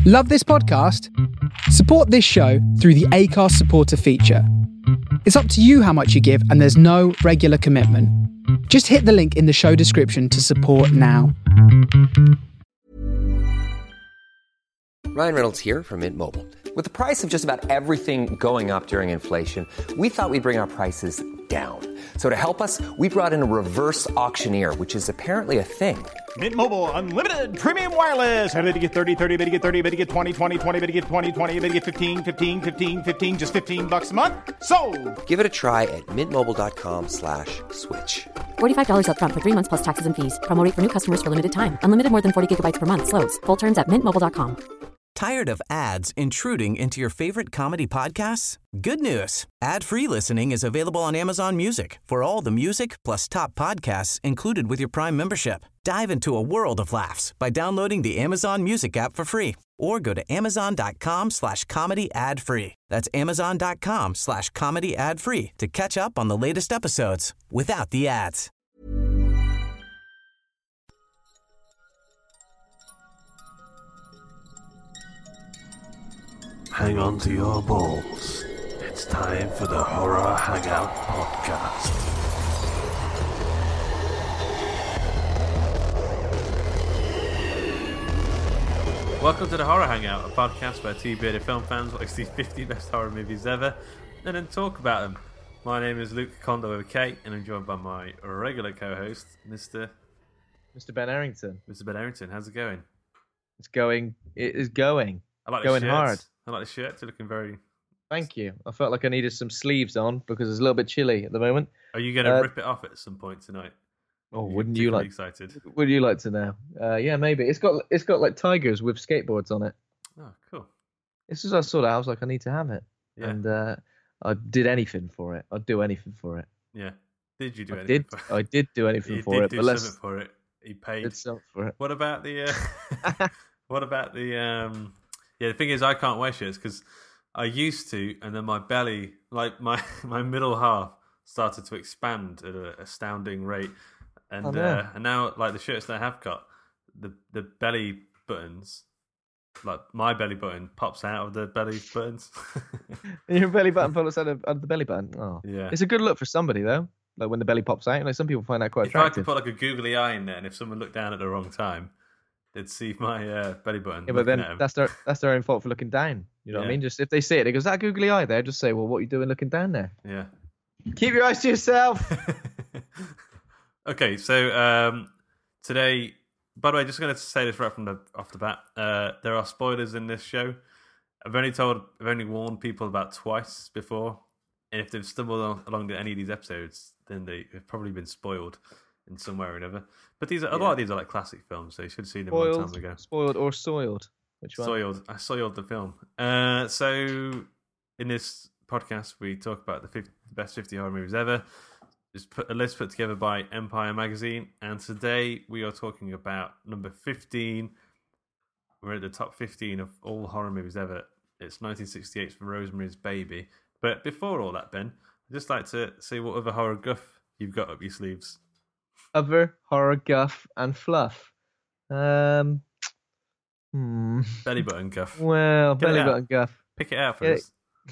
Love this podcast? Support this show through the Acast supporter feature. It's up to you how much you give, and there's no regular commitment. Just hit the link in the show description to support now. Ryan Reynolds here from Mint Mobile. With the price of just about everything going up during inflation, we thought we'd bring our prices down. So to help us, we brought in a reverse auctioneer, which is apparently a thing. Mint Mobile Unlimited Premium Wireless. How to get 30, 30, bit to get 30, bit to get 20, 20, 20, bit to get 20, 20, bit to get 15, 15, 15, 15, just $15 a month? Sold! Give it a try at mintmobile.com/switch. $45 up front for 3 months plus taxes and fees. Promo rate for new customers for limited time. Unlimited more than 40 gigabytes per month. Slows full terms at mintmobile.com. Tired of ads intruding into your favorite comedy podcasts? Good news. Ad-free listening is available on Amazon Music for all the music plus top podcasts included with your Prime membership. Dive into a world of laughs by downloading the Amazon Music app for free or go to amazon.com/comedy ad-free. That's amazon.com/comedy ad-free to catch up on the latest episodes without the ads. Hang on to your balls. It's time for the Horror Hangout Podcast. Welcome to the Horror Hangout, a podcast where two bearded film fans watch the 50 best horror movies ever and then talk about them. My name is Luke Kondo with Kate, and I'm joined by my regular co-host, Mr. Ben Errington. Mr. Ben Errington. How's it going? It is going. I like going the hard. I like the shirt. It's looking very... Thank you. I felt like I needed some sleeves on because it's a little bit chilly at the moment. Are you going to rip it off at some point tonight? Oh, wouldn't you like? Excited? Would you like to know? Yeah, maybe. It's got like tigers with skateboards on it. Oh, cool. This is I saw that. I was like, I need to have it. Yeah. And I did anything for it. I'd do anything for it. Yeah. Did you do I anything did. for it? I did do anything for it. But But something for it. He paid. did something for it. What about the... what about the... Yeah, the thing is, I can't wear shirts because I used to, and then my belly, like my middle half, started to expand at an astounding rate, and and now like the shirts that I have got, the belly buttons, like my belly button pops out of the belly buttons. Your belly button pops out of the belly button. Oh, yeah. It's a good look for somebody though. Like when the belly pops out, like some people find that quite If I attractive. could put like a googly eye in there, and if someone looked down at the wrong time, they'd see my belly button. Yeah, but then at 'em. that's their own fault for looking down. You know what I Yeah. mean? Just if they see it, they go, "Is that a googly eye there?" Just say, "Well, what are you doing looking down there?" Yeah. Keep your eyes to yourself. Okay, so today, by the way, just going to say this right off the bat. There are spoilers in this show. I've only warned people about twice before, and if they've stumbled along to any of these episodes, then they've probably been spoiled in some way or another. But a lot of these are like classic films, so you should have seen them a long time ago. Spoiled or soiled? Which one? Soiled. I soiled the film. So in this podcast, we talk about the best 50 horror movies ever. It's a list put together by Empire Magazine, and today we are talking about number 15. We're at the top 15 of all horror movies ever. It's 1968's Rosemary's Baby. But before all that, Ben, I'd just like to see what other horror guff you've got up your sleeves. Other horror guff and fluff. Belly button guff. Well, Get it belly out. button guff. Pick it out for Get us.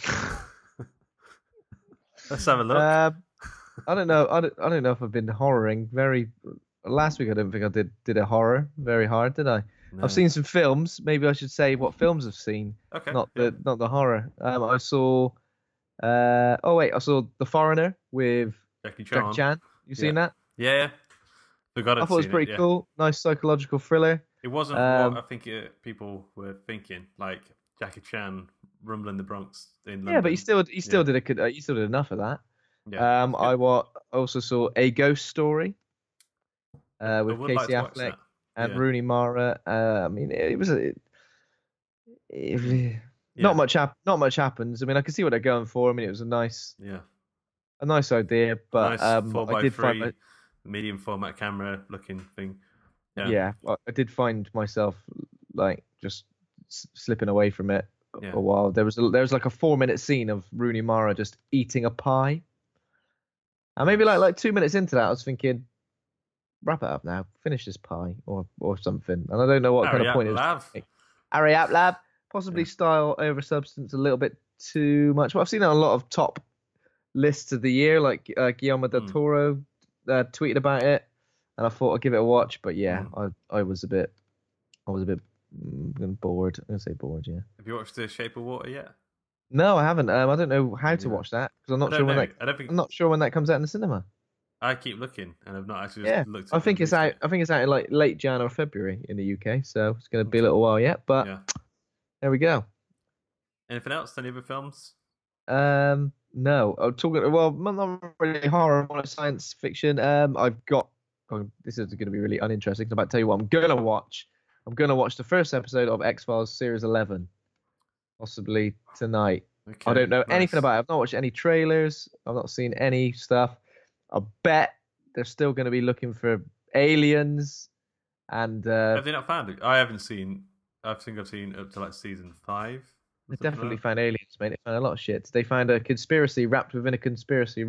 Let's have a look. I don't know. I don't know if I've been horroring very. Last week I don't think I did a horror very hard, did I? No. I've seen some films. Maybe I should say what films I've seen. Okay. Not the horror. I saw. I saw The Foreigner with Jackie Jackie Chan. You seen that? Yeah. Forgot I thought it was pretty cool. Nice psychological thriller. It wasn't what I think people were thinking, like Jackie Chan rumbling the Bronx in London. Yeah, but he still did enough of that. Yeah. I also saw A Ghost Story with would Casey like to watch Affleck that. and Yeah. Rooney Mara. I mean, it was not much happens. I mean, I can see what they're going for. I mean, it was a nice idea, but nice I 4x3 did find medium format camera looking thing. I did find myself like just slipping away from it Yeah. a while. There was like a 4-minute scene of Rooney Mara just eating a pie, and maybe like 2 minutes into that, I was thinking, wrap it up now, finish this pie or something. And I don't know what kind of point it was. Hurry up, lab. Possibly style over substance a little bit too much. But I've seen it on a lot of top lists of the year, like Guillermo del Toro tweeted about it, and I thought I'd give it a watch. But yeah, I was a bit bored. I'm gonna say bored. Yeah. Have you watched The Shape of Water yet? No, I haven't. I don't know how to watch that because I'm not sure when that. I'm not sure when that comes out in the cinema. I keep looking, and I've not actually just looked. I think it's out. I think it's out in like late Jan or February in the UK, so it's going to be a little while yet. But there we go. Anything else? Any other films? No. I'm talking. Well, not really horror, more science fiction. I've got. This is going to be really uninteresting. I'm about to tell you what I'm going to watch. I'm going to watch the first episode of X-Files Series 11, possibly tonight. Okay, I don't know anything about it. I've not watched any trailers. I've not seen any stuff. I bet they're still going to be looking for aliens. And have they not found it? I haven't seen. I think I've seen up to like season 5. They definitely found aliens, mate. They found a lot of shit. They found a conspiracy wrapped within a conspiracy,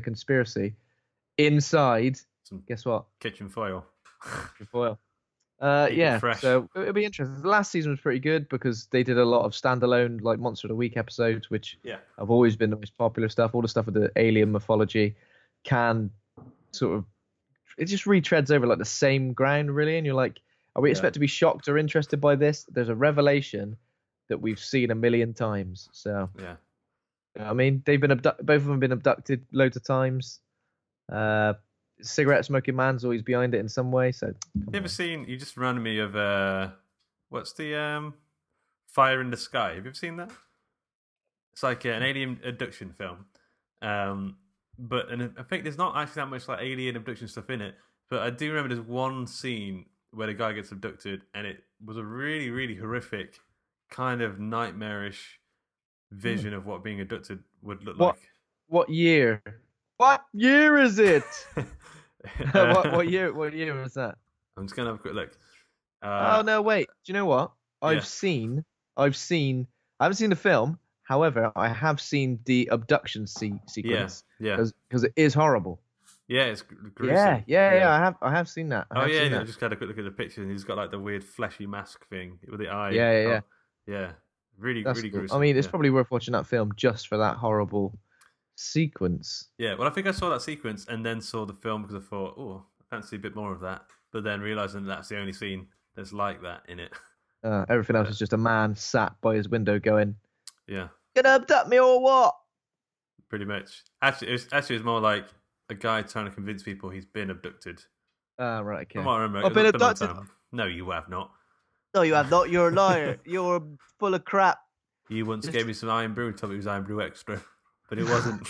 inside. Guess what? Kitchen foil. Kitchen foil. Yeah. So it'll be interesting. The last season was pretty good because they did a lot of standalone, like Monster of the Week episodes, which have always been the most popular stuff. All the stuff with the alien mythology can sort of, it just retreads over like the same ground, really. And you're like, are we expected to be shocked or interested by this? There's a revelation that we've seen a million times. So yeah, I mean, they've been both of them have been abducted loads of times. Cigarette smoking man's always behind it in some way. So you ever seen? You just reminded me of what's the Fire in the Sky? Have you ever seen that? It's like an alien abduction film. But I think there's not actually that much like alien abduction stuff in it. But I do remember there's one scene where the guy gets abducted, and it was a really, really horrific, kind of nightmarish vision of what being abducted would look like. What year? What year is it? What year? What year was that? I'm just gonna have a quick look. Oh no, wait. Do you know what? I haven't seen the film. However, I have seen the abduction sequence. Yeah. Because it is horrible. Yeah, it's gruesome. Yeah. I have seen that. I just had a quick look at the picture, and he's got like the weird fleshy mask thing with the eye. Yeah. Really cool. gruesome. I mean, it's probably worth watching that film just for that horrible sequence. Yeah, well, I think I saw that sequence and then saw the film because I thought, oh, I fancy a bit more of that. But then realizing that's the only scene that's like that in it. Everything else is just a man sat by his window going, "Yeah, gonna abduct me or what?" Pretty much. Actually, it was more like a guy trying to convince people he's been abducted. Right, okay. I might remember. I've been abducted. No, you have not. No, you have not. You're a liar. You're full of crap. You once gave me some Iron Brew and told me it was Iron Brew Extra. But it wasn't.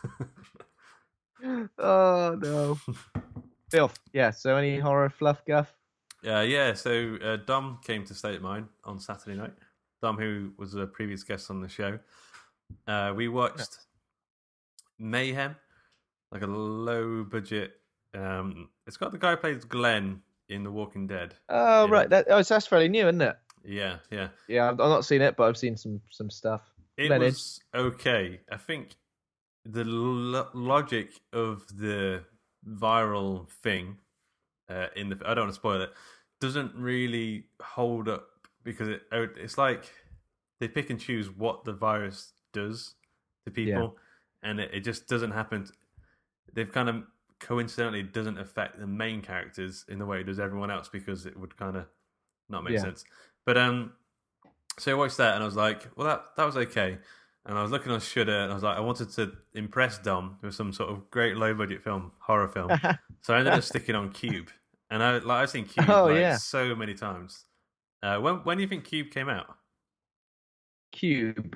Oh, no. Filth. Yeah, so any horror fluff, Guff? Yeah, so Dom came to State of Mind on Saturday night. Dom, who was a previous guest on the show. We watched Mayhem, like a low-budget... it's got the guy who plays Glenn in The Walking Dead. Oh, right. That's fairly new, isn't it? Yeah. Yeah, I've not seen it, but I've seen some stuff. It was okay. I think the logic of the viral thing I don't want to spoil it, doesn't really hold up because it's like they pick and choose what the virus does to people, and it just doesn't happen. They've kind of coincidentally doesn't affect the main characters in the way it does everyone else because it would kind of not make sense. But so I watched that and I was like, well, that was okay. And I was looking on Shudder and I was like, I wanted to impress Dom with some sort of great low budget horror film. So I ended up sticking on Cube, and I've seen Cube so many times. When do you think Cube came out? Cube,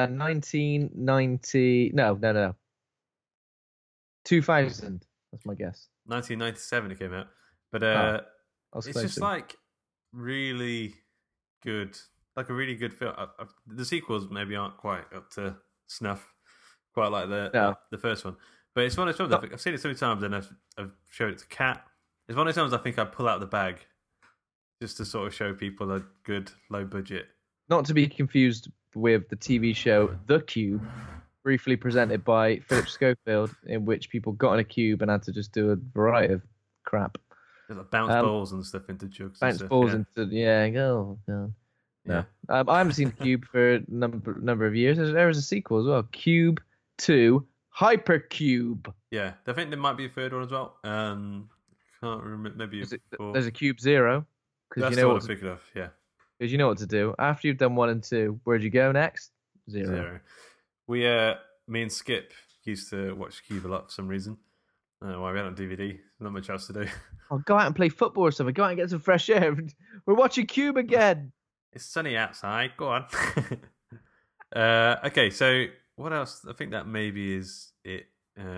1990. No. 2000. That's my guess. 1997 it came out, but it's just like really good. Like a really good film. The sequels maybe aren't quite up to snuff, quite like the first one. But it's one of those films I've seen it so many times, and I've showed it to Kat. It's one of those times I think I pull out the bag just to sort of show people a good low budget. Not to be confused with the TV show The Cube, briefly presented by Philip Schofield, in which people got in a cube and had to just do a variety of crap. Like bounce balls and stuff into jugs. Bounce balls into go. No. I haven't seen Cube for a number of years. There was a sequel as well, Cube 2 Hypercube. Yeah, I think there might be a third one as well. Can't remember. Maybe there's a Cube 0. That's the one I figured of. Yeah. Because you know what to do. After you've done 1 and 2, where'd you go next? 0. We, me and Skip used to watch Cube a lot for some reason. I don't know why we had it on DVD. Not much else to do. I'll go out and play football or something. Go out and get some fresh air. We're watching Cube again. It's sunny outside. Go on. Okay, so what else? I think that maybe is it.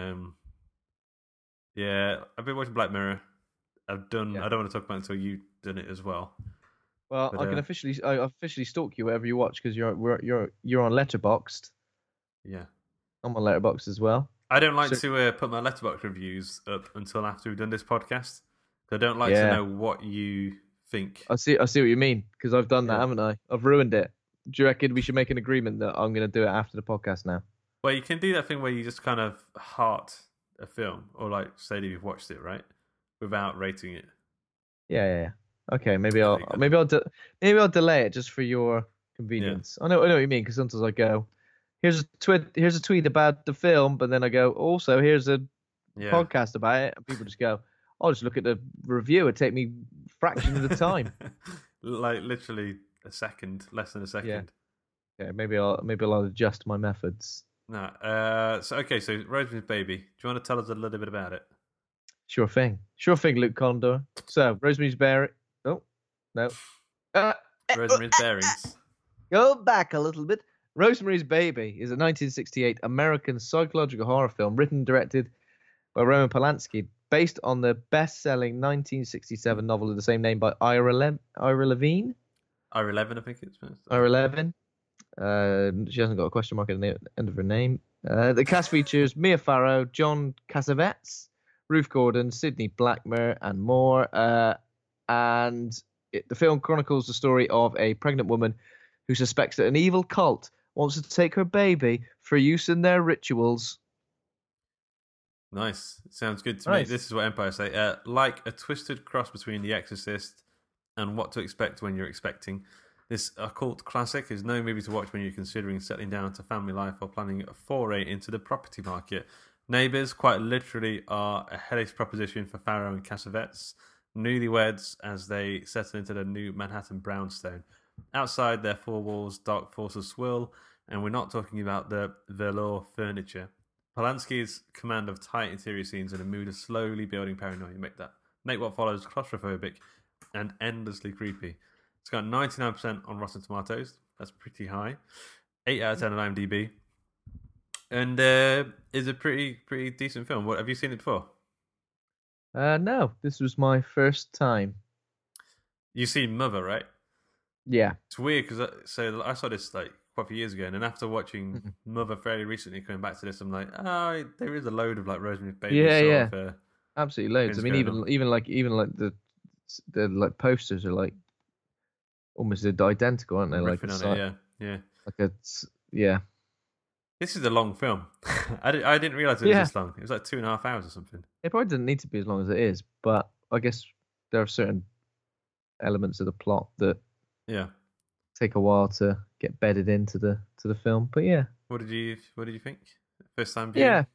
Yeah, I've been watching Black Mirror. I've done. Yeah. I don't want to talk about it until you've done it as well. Well, I can officially stalk you wherever you watch because you're on Letterboxd. Yeah, I'm on Letterboxd as well. I don't like to put my Letterboxd reviews up until after we've done this podcast. I don't like to know what you think. I see what you mean because I've done that, haven't I? I've ruined it. Do you reckon we should make an agreement that I'm going to do it after the podcast now? Well, you can do that thing where you just kind of heart a film or like say that you've watched it, right, without rating it. Yeah. Okay, maybe I'll delay it just for your convenience. Yeah. I know what you mean because sometimes I go, here's a tweet about the film, but then I go, also here's a podcast about it, and people just go, I'll just look at the review. It take me fraction of the time, like literally a second, less than a second. Yeah, maybe I'll adjust my methods. No, so Rosemary's Baby. Do you want to tell us a little bit about it? Sure thing, Luke Condor. So Rosemary's Baby. Oh no, Rosemary's Bearings. Go back a little bit. Rosemary's Baby is a 1968 American psychological horror film written and directed by Roman Polanski, based on the best-selling 1967 novel of the same name by Ira Levin. Ira Levin, I think it's pronounced. Ira Levin. She hasn't got a question mark at the end of her name. The cast features Mia Farrow, John Cassavetes, Ruth Gordon, Sidney Blackmer, and more. The film chronicles the story of a pregnant woman who suspects that an evil cult wants to take her baby for use in their rituals. Nice. Sounds good to me. This is what Empire say. Like a twisted cross between The Exorcist and What to Expect When You're Expecting, this occult classic is no movie to watch when you're considering settling down to family life or planning a foray into the property market. Neighbours, quite literally, are a hellish proposition for Farrow and Cassavetes, newlyweds as they settle into the new Manhattan brownstone. Outside their four walls, dark forces swirl, and we're not talking about the velour furniture. Polanski's command of tight interior scenes and a mood of slowly building paranoia make what follows claustrophobic and endlessly creepy. It's got 99% on Rotten Tomatoes. That's pretty high. 8 out of 10 on IMDb. And is a pretty decent film. What, have you seen it before? No, this was my first time. You've seen Mother, right? Yeah. It's weird because I saw this like quite a few years ago, and then after watching Mother fairly recently, coming back to this, I'm like, there is a load of like Rosemary's Baby. Yeah. Absolutely loads. I mean, even like the like posters are like almost identical, aren't they? Like, yeah. Like yeah. This is a long film. I didn't realize it was this long. It was like 2.5 hours or something. It probably didn't need to be as long as it is, but I guess there are certain elements of the plot that take a while to get bedded into the film. But yeah. What did you think? First time viewing? Yeah.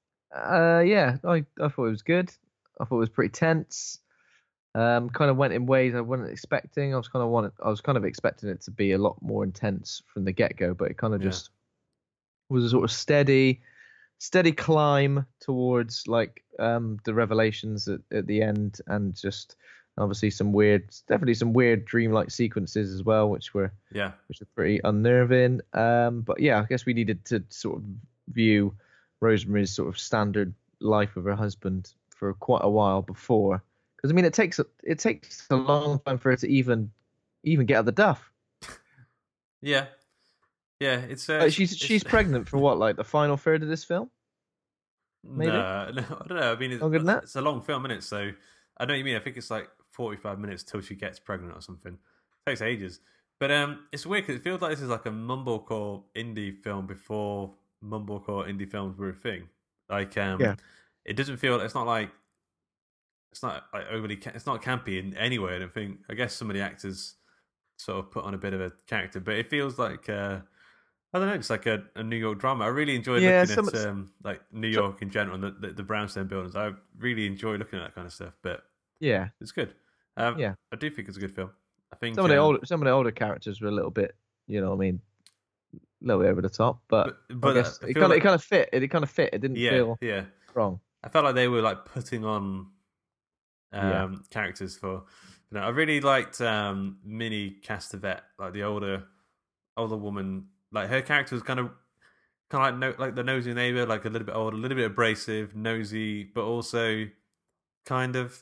I thought it was good. I thought it was pretty tense. Kind of went in ways I wasn't expecting. I was kind of expecting it to be a lot more intense from the get-go, but it kind of just was a sort of steady climb towards like the revelations at the end, and just obviously some weird dreamlike sequences as well, which are pretty unnerving. But yeah, I guess we needed to sort of view Rosemary's sort of standard life with her husband for quite a while before, because I mean it takes a long time for her to even get out of the duff. Yeah, it's she's pregnant for what, like the final third of this film? Maybe? No, I don't know. I mean, it's a long film, isn't it? So I know what you mean. I think it's like 45 minutes till she gets pregnant or something. It takes ages. But it's weird because it feels like this is like a mumblecore indie film before mumblecore indie films were a thing. Like, it doesn't feel. It's not like overly. It's not campy in any way. I don't think. I guess some of the actors sort of put on a bit of a character, but it feels like I don't know, it's like a New York drama. I really enjoy looking at like New York in general and the brownstone buildings. I really enjoy looking at that kind of stuff. But yeah, it's good. I do think it's a good film. I think some of the older characters were a little bit, you know what I mean, a little bit over the top, but I guess it kind of fit. It kind of fit. It didn't feel wrong. I felt like they were like putting on characters for. You know, I really liked Minnie Castevet, like the older woman. Like her character was kind of like the nosy neighbor, like a little bit older, a little bit abrasive, nosy, but also kind of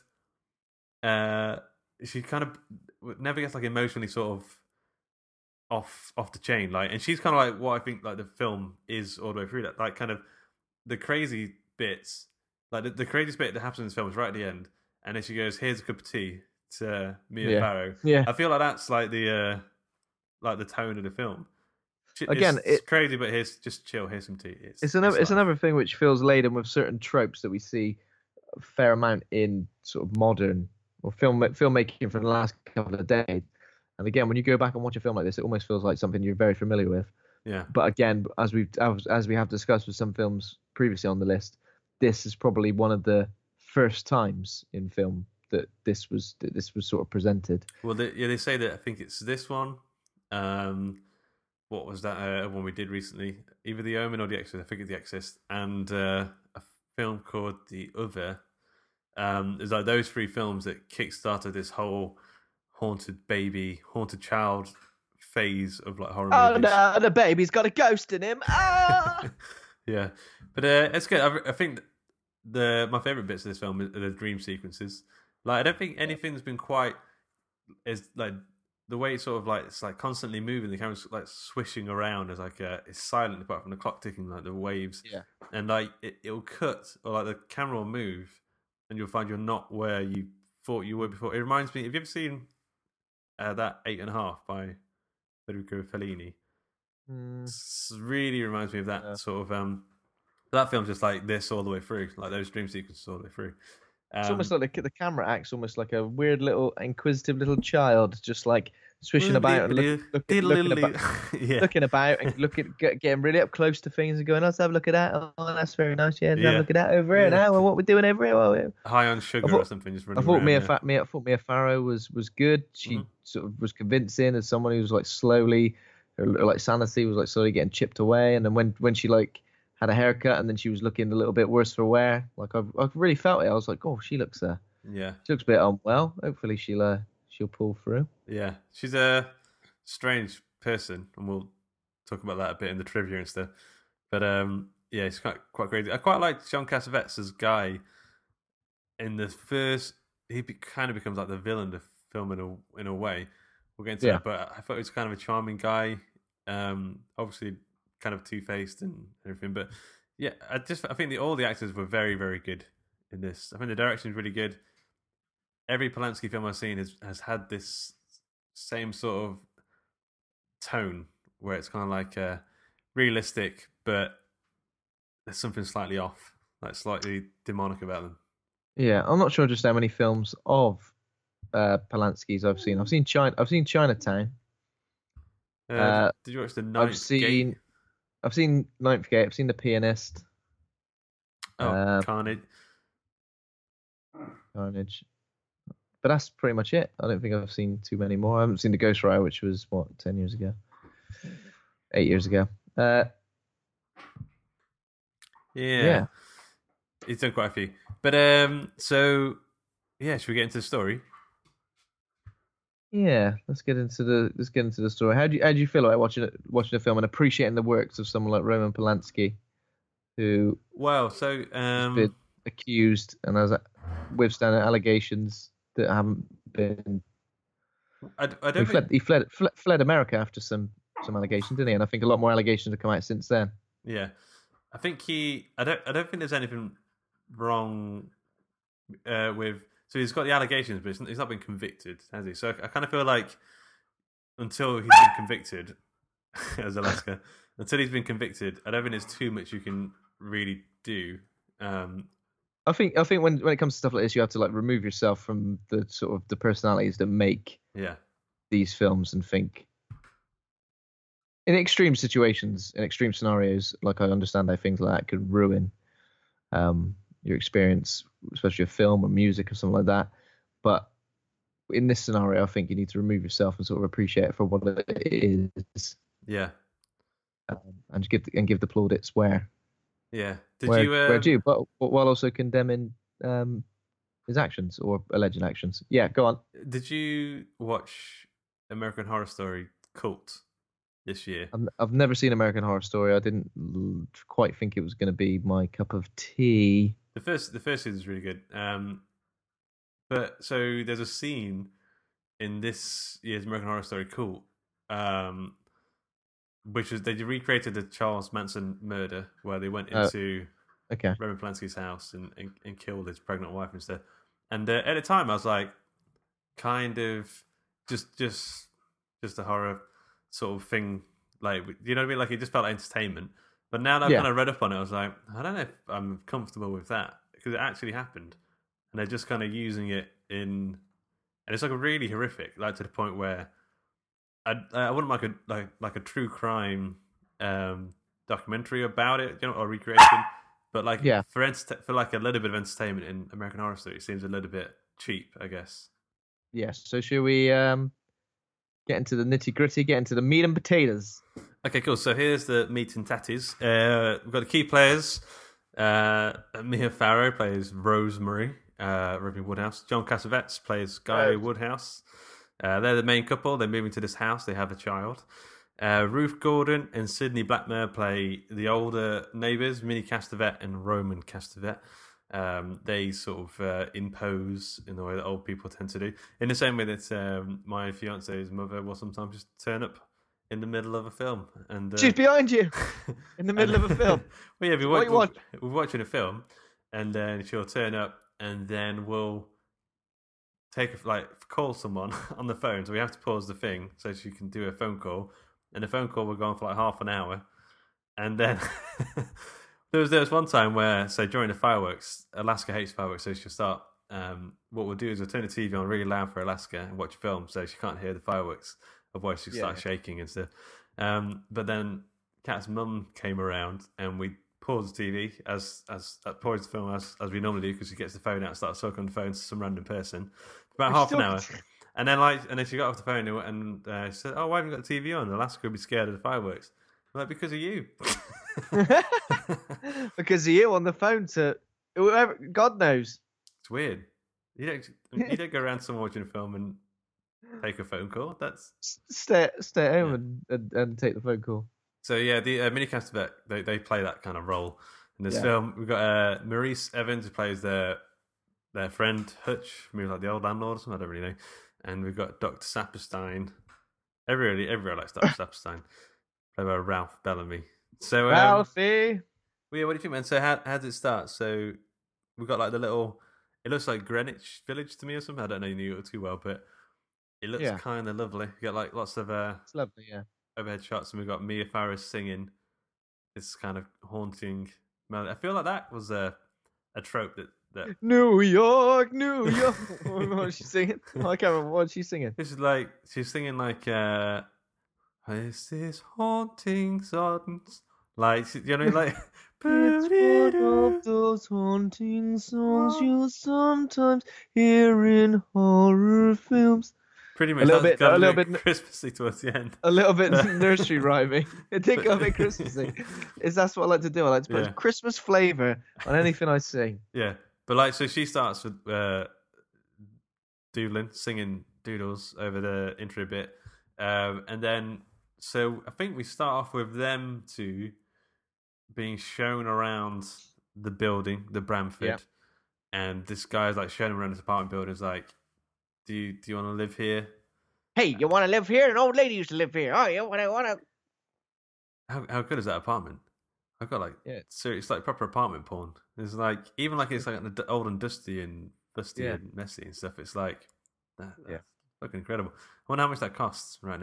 she kind of never gets like emotionally sort of off the chain, like, and she's kind of like what I think like the film is all the way through. That like kind of the crazy bits, like the craziest bit that happens in this film is right at the end, and then she goes, "Here's a cup of tea" to Mia Farrow. Yeah, I feel like that's like the tone of the film. Again, it's crazy, but just chill. Here's some tea. It's another thing which feels laden with certain tropes that we see a fair amount in sort of modern or filmmaking for the last couple of decades. And again, when you go back and watch a film like this, it almost feels like something you're very familiar with. Yeah. But again, as we have discussed with some films previously on the list, this is probably one of the first times in film that this was sort of presented. Well, they say that I think it's this one. What was that one we did recently? Either The Omen or The Exorcist. I think it's The Exorcist. And a film called The Other. It's like those three films that kickstarted this whole haunted child phase of like horror movies. Oh no, the baby's got a ghost in him. Ah! Yeah, but it's good. I think my favorite bits of this film are the dream sequences. Like, I don't think anything's been quite as like the way it's sort of like it's like constantly moving. The camera's like swishing around as like it's silent apart from the clock ticking, like the waves. Yeah, and like it'll cut or like the camera will move, and you'll find you're not where you thought you were before. It reminds me. Have you ever seen that 8.5 by Federico Fellini? It really reminds me of that sort of that film's just like this all the way through, like those dream sequences all the way through. It's almost like the camera acts almost like a weird little inquisitive little child, just like swishing about and looking about and getting really up close to things and going, let's have a look at that. Oh, that's very nice. Yeah, let's have a look at that over here now. Well, what we're doing over here? Well, high on sugar or something. Just running I thought around, Mia Farrow was good. She sort of was convincing as someone who was like slowly, her like sanity was like slowly getting chipped away. And then when she like had a haircut and then she was looking a little bit worse for wear, like I really felt it. I was like, oh, she looks she looks a bit unwell. Hopefully she'll pull through. Yeah, she's a strange person, and we'll talk about that a bit in the trivia and stuff. But yeah, it's quite crazy. I quite like John Cassavetes as Guy. In the first, he kind of becomes like the villain of the film in a way. We'll get into that, but I thought he was kind of a charming guy. Obviously, kind of two-faced and everything, but yeah, I think all the actors were very, very good in this. I think the direction is really good. Every Polanski film I've seen has had this same sort of tone where it's kind of like realistic, but there's something slightly off, like slightly demonic about them. Yeah, I'm not sure just how many films of Polanski's I've seen. I've seen Chinatown. Did you watch The Ninth Gate? I've seen Ninth Gate. I've seen The Pianist. Carnage. But that's pretty much it. I don't think I've seen too many more. I haven't seen The Ghost Rider, which was 10 years ago, 8 years ago. Yeah, he's done quite a few. But so yeah, should we get into the story? Yeah, let's get into the story. How do you feel about watching a film and appreciating the works of someone like Roman Polanski, who has been accused and has withstood allegations that haven't been. He fled America after some allegations, didn't he? And I think a lot more allegations have come out since then. Yeah, I think I don't think there's anything wrong with. So he's got the allegations, but he's not been convicted, has he? So I kind of feel like until he's been convicted, as Alaska, until he's been convicted, I don't think there's too much you can really do. I think when it comes to stuff like this, you have to like remove yourself from the sort of the personalities that make these films and think, in extreme situations, in extreme scenarios, like I understand that things like that could ruin your experience, especially a film or music or something like that. But in this scenario, I think you need to remove yourself and sort of appreciate it for what it is. Yeah. And give the plaudits where due, but while also condemning his actions or alleged actions. Yeah, go on. Did you watch American Horror Story Cult this year? I've never seen American Horror Story. I didn't quite think it was going to be my cup of tea. The first season is really good. But so there's a scene in this year's American Horror Story Cult, which was they recreated the Charles Manson murder, where they went into Roman Polanski's house and killed his pregnant wife and stuff. And at the time, I was like, kind of just a horror sort of thing, like, you know what I mean? Like, it just felt like entertainment. But now that I've kind of read up on it, I was like, I don't know if I'm comfortable with that, because it actually happened, and they're just kind of using it in, and it's like a really horrific, like to the point where I wouldn't like a true crime documentary about it, you know, or recreation. But like for like a little bit of entertainment in American Horror Story, it seems a little bit cheap, I guess. Yes. So should we get into the nitty gritty, get into the meat and potatoes? Okay, cool. So here's the meat and tatties. We've got the key players. Mia Farrow plays Rosemary, Ruby Woodhouse. John Cassavetes plays Guy Woodhouse. They're the main couple. They're moving to this house. They have a child. Ruth Gordon and Sidney Blackmer play the older neighbours, Minnie Castevet and Roman Castevet. They sort of impose in the way that old people tend to do, in the same way that my fiance's mother will sometimes just turn up in the middle of a film. And she's behind you in the middle of a film. Well, yeah, we're watching a film, and then she'll turn up, and then we'll call someone on the phone. So we have to pause the thing so she can do a phone call, and the phone call will go on for like half an hour, and then there was one time where, so during the fireworks, Alaska hates fireworks, so she'll start. What we'll do is we'll turn the TV on really loud for Alaska and watch a film, so she can't hear the fireworks. Otherwise, she'll start shaking and stuff. But then Kat's mum came around, and we paused the TV paused the film as we normally do, because she gets the phone out and starts talking on the phone to some random person for about half an hour. And then she got off the phone and she said, "Oh, why haven't you got the TV on? Alaska would be scared of the fireworks." I'm like, because of you. Because of you on the phone to whoever, God knows. It's weird. You don't go around someone watching a film and take a phone call. That's stay at home and take the phone call. So yeah, the Minnie Castevet, they play that kind of role in this film. We've got Maurice Evans, who plays their friend Hutch, maybe like the old landlord or something, I don't really know. And we've got Dr. Saperstein. Everyone likes Dr. Saperstein, played by Ralph Bellamy. So Ralphie. Well, yeah, what do you think, man? So how does it start? So we've got like the little, it looks like Greenwich Village to me or something. I don't know you too well, but it looks kind of lovely. We got like lots of it's lovely, overhead shots, and we've got Mia Farrow singing this kind of haunting melody. I feel like that was a trope that New York. What was she singing? I can't remember what she's singing. This is like she's singing like this is haunting songs, like, you know, like it's one of those haunting songs you sometimes hear in horror films. Pretty much a little bit Christmassy towards the end. A little bit nursery rhyming. It did go a bit Christmassy. That's what I like to do. I like to put Christmas flavour on anything I sing. Yeah. But like, so she starts with doodling, singing doodles over the intro bit. And then, so I think we start off with them two being shown around the building, the Bramford. And this guy's like showing them around this apartment building. Is like, Do you want to live here? Hey, you want to live here? An old lady used to live here. Oh, you want to? How good is that apartment? I've got so it's like proper apartment porn. It's like, even like it's like old and dusty and and messy and stuff. It's like that's fucking incredible. I wonder how much that costs right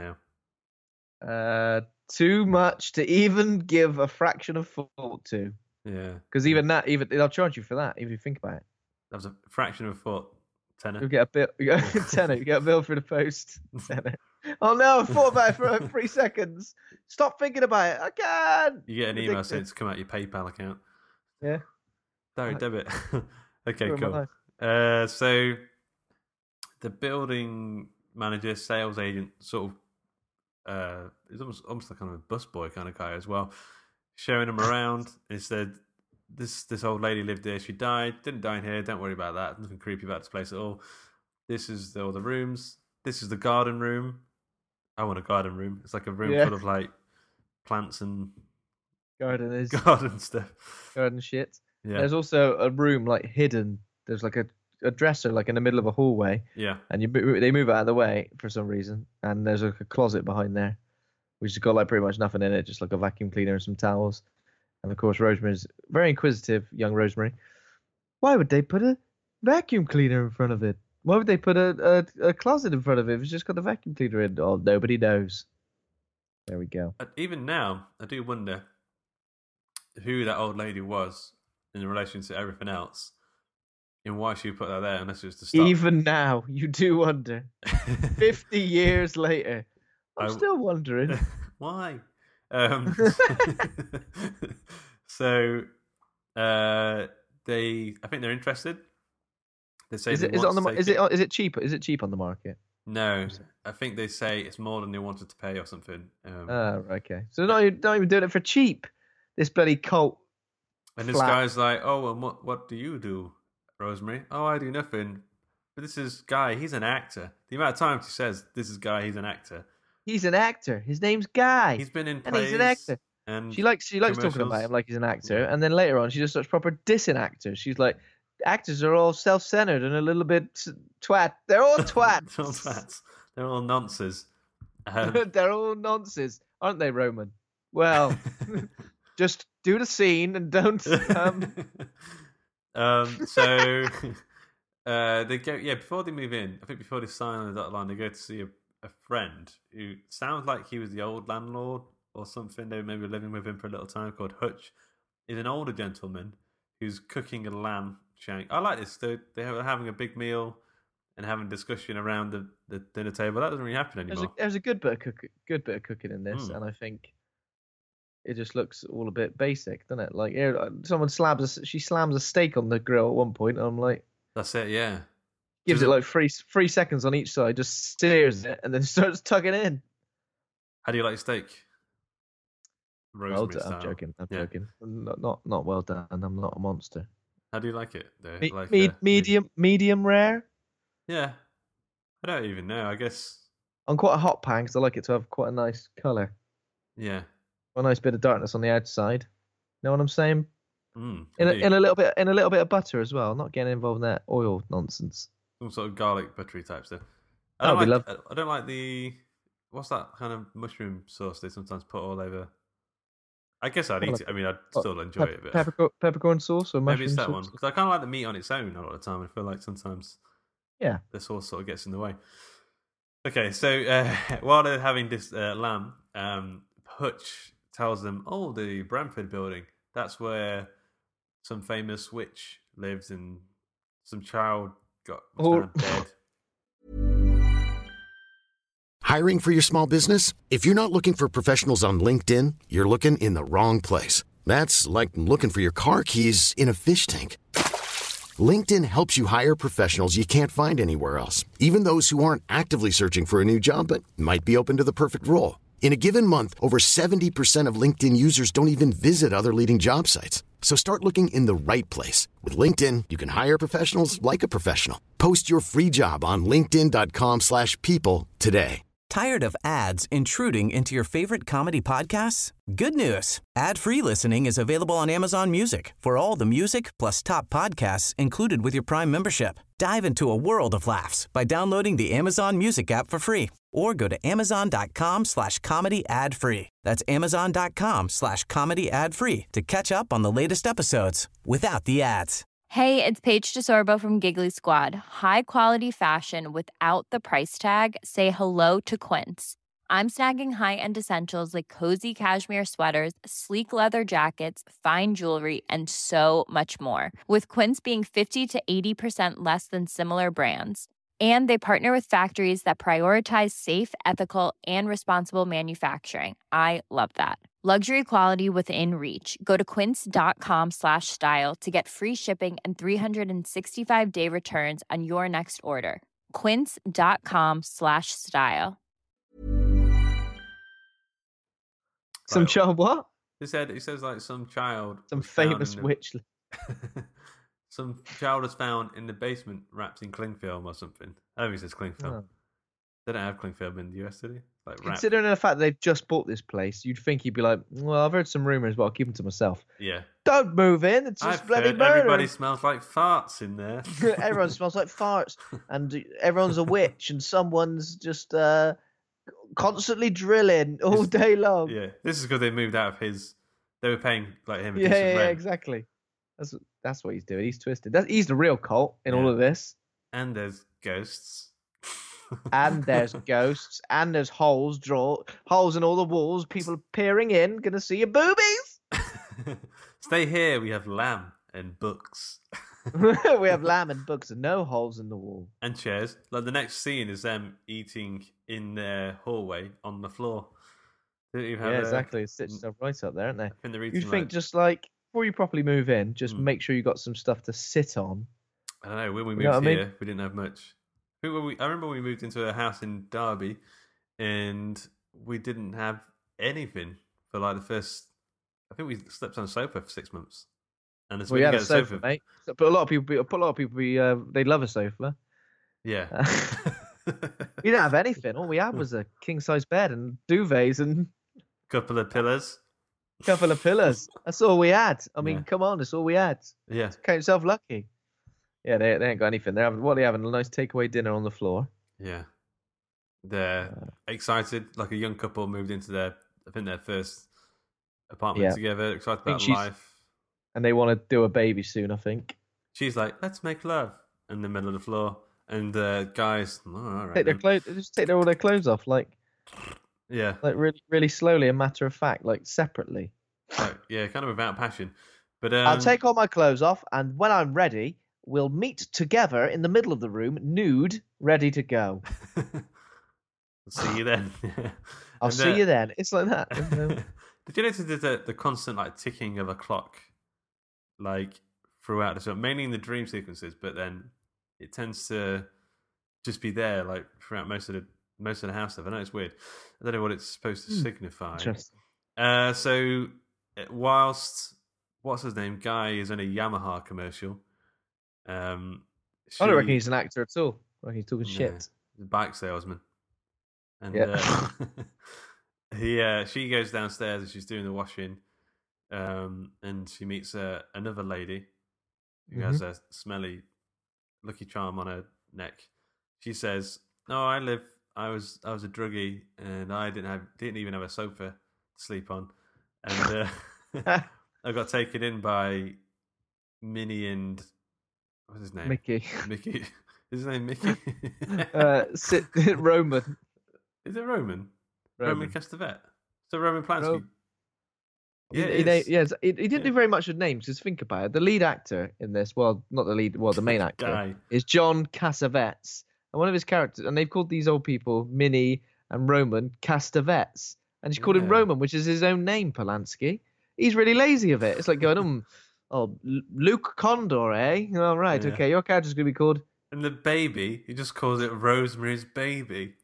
now. Too much to even give a fraction of thought to. Yeah, because even they'll charge you for that. Even if you think about it, that was a fraction of a thought. Tenner. You get a bill. You get a tenner. You get a bill for the post. Tenner. Oh no, I thought about it for 3 seconds. Stop thinking about it. I can't. You get an email saying it's come out your PayPal account. Yeah. Direct debit. Okay, Ruined my cool. life. So the building manager, sales agent, sort of, is almost like kind of a busboy kind of guy as well, showing him around. He said, "This old lady lived here. She died. Didn't die in here. Don't worry about that. Nothing creepy about this place at all. This is all the rooms. This is the garden room. I want a garden room. It's like a room full of like plants and Garden stuff. garden shit. Yeah, There's also a room like hidden. There's like a dresser like in the middle of a hallway, yeah. and they move it out of the way for some reason, and there's like a closet behind there, which has got like pretty much nothing in it, just like a vacuum cleaner and some towels. And of course, Rosemary's very inquisitive, young Rosemary. Why would they put a vacuum cleaner in front of it? Why would they put a closet in front of it if it's just got the vacuum cleaner in? Oh, nobody knows. There we go. Even now, I do wonder who that old lady was in relation to everything else, and why she put that there, unless it was to stop. Even now, you do wonder. 50 years later, I'm still wondering. Why? So, I think they're interested. They say Is it on the? Is it cheap? Is it cheap on the market? No, I think they say it's more than they wanted to pay or something. Okay. So they're not even doing it for cheap. This bloody cult. And this guy's like, "Oh, well, what do you do, Rosemary?" "Oh, I do nothing." But this is Guy. He's an actor. The amount of times he says, "This is Guy. He's an actor." He's an actor. His name's Guy. He's been in plays. And he's an actor. And she likes talking about him like he's an actor, and then later on she just starts proper dissing actors. She's like, actors are all self-centered and a little bit twat. They're all twats. They're all twats. They're all nonsense. They're all nonsense, aren't they, Roman? Well, just do the scene and don't. So they go. Yeah, before they move in, I think before they sign on the dotted line, they go to see a friend who sounds like he was the old landlord or something. They were maybe living with him for a little time. Called Hutch. He's an older gentleman who's cooking a lamb shank. I like this. They were having a big meal and having discussion around the dinner table. That doesn't really happen anymore. There's a good bit of cooking in this, and I think it just looks all a bit basic, doesn't it? Like someone slams a steak on the grill at one point, and I'm like, that's it, yeah. Gives it like 3 seconds on each side, just steers it, and then starts tugging in. How do you like steak? Well done. I'm joking. Not well done. I'm not a monster. How do you like it? Though? Medium rare. Yeah, I don't even know. I guess I'm quite a hot pan because I like it to have quite a nice colour. Yeah, a nice bit of darkness on the outside. Know what I'm saying? In a little bit of butter as well. Not getting involved in that oil nonsense. Some sort of garlic buttery type stuff. I don't like the what's that kind of mushroom sauce they sometimes put all over. I guess I'd eat it. I mean, I'd still enjoy it. But peppercorn sauce or mushroom maybe it's that sauce? one because I kind of like the meat on its own a lot of the time. I feel like sometimes the sauce sort of gets in the way. Okay, so while they're having this lamb, Hutch tells them, "Oh, the Bramford building. That's where some famous witch lives, and some child got found dead." Hiring for your small business? If you're not looking for professionals on LinkedIn, you're looking in the wrong place. That's like looking for your car keys in a fish tank. LinkedIn helps you hire professionals you can't find anywhere else, even those who aren't actively searching for a new job but might be open to the perfect role. In a given month, over 70% of LinkedIn users don't even visit other leading job sites. So start looking in the right place. With LinkedIn, you can hire professionals like a professional. Post your free job on linkedin.com/people today. Tired of ads intruding into your favorite comedy podcasts? Good news. Ad-free listening is available on Amazon Music for all the music plus top podcasts included with your Prime membership. Dive into a world of laughs by downloading the Amazon Music app for free or go to amazon.com/comedy ad-free. That's amazon.com/comedy ad-free to catch up on the latest episodes without the ads. Hey, it's Paige DeSorbo from Giggly Squad. High quality fashion without the price tag. Say hello to Quince. I'm snagging high-end essentials like cozy cashmere sweaters, sleek leather jackets, fine jewelry, and so much more. With Quince being 50 to 80% less than similar brands. And they partner with factories that prioritize safe, ethical, and responsible manufacturing. I love that. Luxury quality within reach. Go to quince.com/style to get free shipping and 365-day returns on your next order. Quince.com/style. Some child what? He says like some child. Some was found famous in the- witch. Some child was found in the basement wrapped in cling film or something. I don't think it says cling film. Oh. They don't have cling film in the US, do they? Like wrap. Considering the fact that they've just bought this place, you'd think he'd be like, well, I've heard some rumours, but I'll keep them to myself. Yeah. Don't move in. It's just I've bloody heard murder. everybody smells like farts in there. Everyone smells like farts, and everyone's a witch, and someone's just constantly drilling all day long. Yeah. This is because they moved out of his. They were paying like him. A Yeah, decent rent. exactly. That's what he's doing. He's twisted. He's the real cult in all Yeah. of this. And there's ghosts. And there's ghosts, and there's holes in all the walls. People peering in, gonna see your boobies. Stay here. We have lamb and books We have lamb and books, and no holes in the wall. and chairs. Like the next scene is them eating in their hallway on the floor. They don't even have Yeah, a- exactly. It's stitched stuff right up there, aren't they? I think they're You'd eating, think like- just like before you properly move in, just make sure you got some stuff to sit on. I don't know. When we You moved know what I mean? here, we didn't have much. I remember we moved into a house in Derby, and we didn't have anything for like the first. I think we slept on a sofa for 6 months. And Well, you had a sofa, mate. But a lot of people, they love a sofa. Yeah. You didn't have anything. All we had was a king size bed and duvets and Couple of pillars. a couple of pillars. That's all we had. I mean, Yeah. come on, that's all we had. Yeah. Count yourself lucky. Yeah, they ain't got anything. They're having a nice takeaway dinner on the floor. Yeah. They're excited, like a young couple moved into their first apartment Yeah. together, excited think about she's- life. And they want to do a baby soon, I think. She's like, let's make love in the middle of the floor. And guys, oh, all right. Take their then. clothes, just take all their clothes off, like Yeah. really, really slowly, a matter of fact, like separately. Like, yeah, kind of without passion. But I'll take all my clothes off, and when I'm ready, we'll meet together in the middle of the room, nude, ready to go. see you then. I'll And, see you then. It's like that. Did you notice the constant like ticking of a clock, like throughout the film, mainly in the dream sequences, but then it tends to just be there like throughout most of the house stuff. I know it's weird. I don't know what it's supposed to signify. Interesting. So whilst what's his name, Guy is in a Yamaha commercial. I don't reckon he's an actor at all. I reckon he's talking shit. The bike salesman. And Yeah. she goes downstairs and she's doing the washing, and she meets another lady who has a smelly Lucky Charm on her neck. She says, "No, I was a druggie and I didn't even have a sofa to sleep on, and I got taken in by Minnie and what's his name? Mickey. Mickey. Is his name Mickey? Roman. Is it Roman? Roman. Castevet. So Roman Polanski. Ro- Yeah, he didn't do very much with names. Just think about it. The lead actor in this, well, not the lead, well, the main actor Guy. is John Cassavetes, and one of his characters, and they've called these old people Minnie and Roman Castavets, and she called him Yeah. Roman, which is his own name, Polanski. He's really lazy of it. It's like going, Luke Condor, eh? All right, Yeah. okay, your character's gonna be called. And the baby, he just calls it Rosemary's Baby.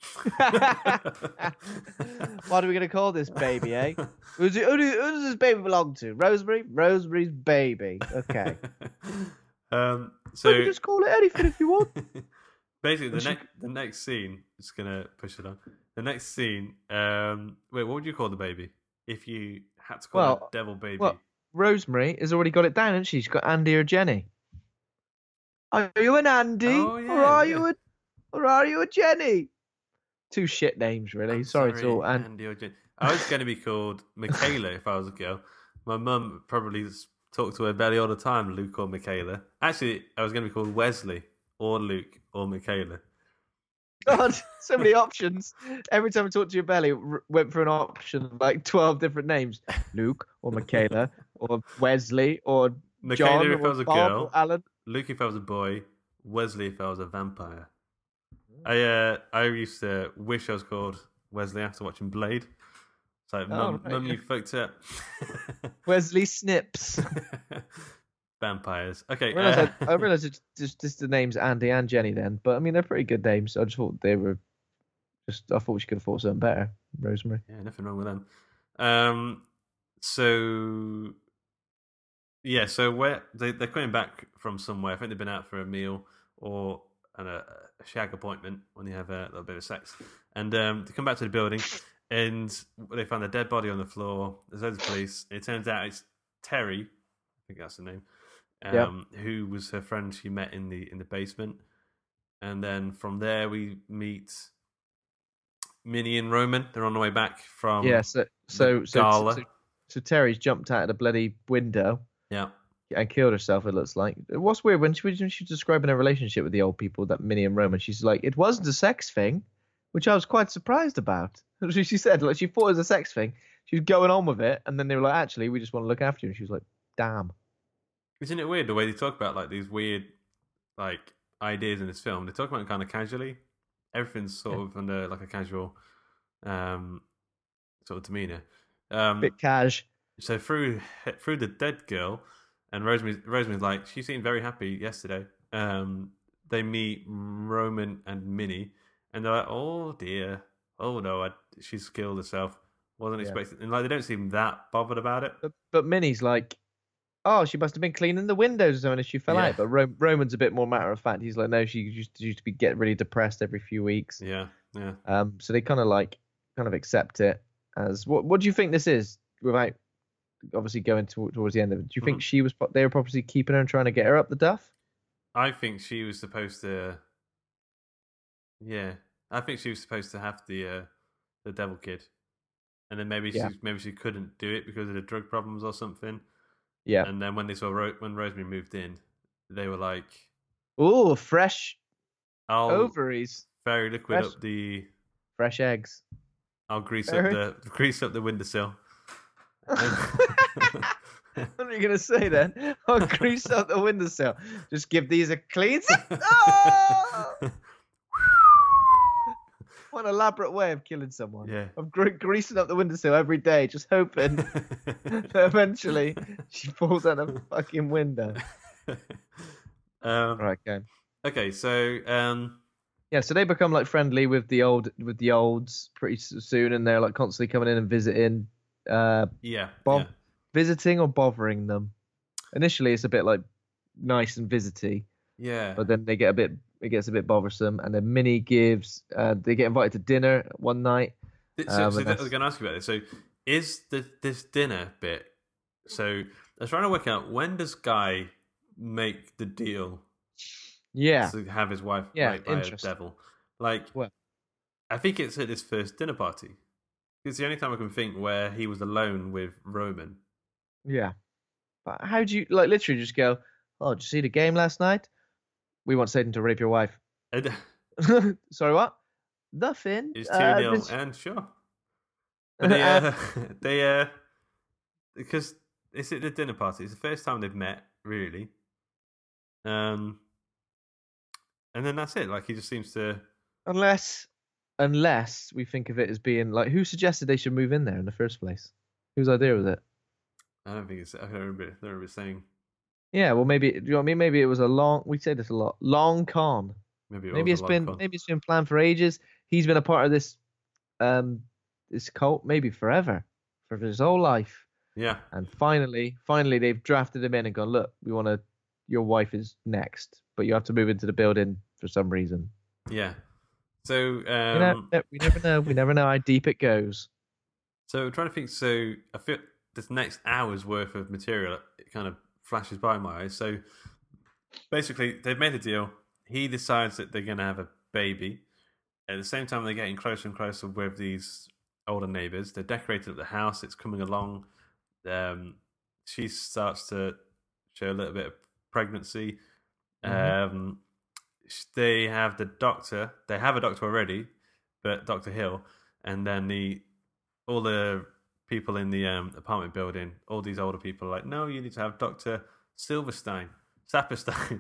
What are we gonna call this baby, eh? Who does this baby belong to? Rosemary? Rosemary's baby. Okay. So You can just call it anything if you want. basically, the next scene is gonna push it on. The next scene, wait, what would you call the baby if you had to call it Devil Baby? Well, Rosemary has already got it down, hasn't she? She's got Andy or Jenny. Are you an Andy? Oh, yeah, or are yeah. you a Jenny? Two shit names, really. I'm Sorry to all. Andy or Jen. I was going to be called Michaela if I was a girl. My mum probably talked to her belly all the time, Luke or Michaela. Actually, I was going to be called Wesley or Luke or Michaela. God, so many options. Every time I talked to your belly, went for an option of like 12 different names. Luke or Michaela or Wesley or Michaela John if I or was a Bob girl. or Alan. Luke if I was a boy. Wesley if I was a vampire. I used to wish I was called Wesley after watching Blade. It's like, Mum, you fucked up. Wesley Snips. Vampires. Okay. I realized it's just the names Andy and Jenny then, but I mean they're pretty good names. I just thought they were I thought she could have thought something better. Rosemary. Yeah, nothing wrong with them. So where they're coming back from somewhere. I think they've been out for a meal or a shag appointment when they have a little bit of sex, and they come back to the building and they find a dead body on the floor. There's loads of police. It turns out it's Terry. I think that's the name. Who was her friend she met in the basement, and then from there we meet Minnie and Roman. They're on the way back from gala. So Terry's jumped out of the bloody window, and killed herself. It looks like. What's weird when she's describing her relationship with the old people, that Minnie and Roman, she's like, it wasn't a sex thing, which I was quite surprised about. She said like she thought it was a sex thing. She was going on with it, and then they were like, actually, we just want to look after you. And she was like, damn. Isn't it weird the way they talk about like these weird like ideas in this film? They talk about it kind of casually. Everything's sort of under like a casual sort of demeanor. Bit cash. So through the dead girl, and Rosemary's like, she seemed very happy yesterday. They meet Roman and Minnie, and they're like, oh dear, oh no, she's killed herself. Wasn't expecting, and like they don't seem that bothered about it. But Minnie's like, oh, she must have been cleaning the windows or something as she fell out. But Roman's a bit more matter of fact. He's like, no, she used to be get really depressed every few weeks. Yeah. So they kind of accept it as what do you think this is? Without obviously going towards the end of it, do you think they were probably keeping her and trying to get her up the duff? I think she was supposed to. Yeah, I think she was supposed to have the devil kid, and then maybe she couldn't do it because of the drug problems or something. Yeah. And then when they saw when Rosemary moved in, they were like, "Ooh, fresh ovaries, very liquid up the fresh eggs. I'll grease up the windowsill." What are you gonna say then? I'll grease up the windowsill. Just give these a clean. Oh! What an elaborate way of killing someone. Yeah. Of greasing up the windowsill every day, just hoping that eventually she falls out of a fucking window. Right, okay. Okay, so so they become like friendly with the olds pretty soon, and they're like constantly coming in and visiting. Visiting or bothering them. Initially, it's a bit like nice and visity. Yeah. But then it gets a bit bothersome, and then Minnie gives. They get invited to dinner one night. I was going to ask you about this. So, is this dinner bit? So, I was trying to work out, when does Guy make the deal? Yeah. To have his wife raped by a devil. Like, I think it's at his first dinner party. It's the only time I can think where he was alone with Roman. Yeah. But how do you literally just go, oh, did you see the game last night? We want Satan to rape your wife. Sorry, what? Nothing. It's 2-0 and sure. But they because it's at the dinner party. It's the first time they've met, really. And then that's it. Like, he just seems to... Unless we think of it as being like, who suggested they should move in there in the first place? Whose idea was it? I don't remember saying. Yeah, well, maybe. Do you know what I mean? Maybe it was we say this a lot. Long con. Maybe it's been planned for ages. He's been a part of this cult maybe forever, for his whole life. Yeah. And finally they've drafted him in and gone, look, your wife is next, but you have to move into the building for some reason. Yeah. So we never know. We never know how deep it goes. So I'm trying to think. So I feel this next hour's worth of material, it kind of flashes by my eyes. So basically, they've made a deal. He decides that they're going to have a baby. At the same time, they're getting closer and closer with these older neighbours. They're decorating up the house. It's coming along. She starts to show a little bit of pregnancy. Mm-hmm. They have the doctor. They have a doctor already, but Dr. Hill, and then all the people in the apartment building, all these older people are like, no, you need to have Dr. Sapperstein.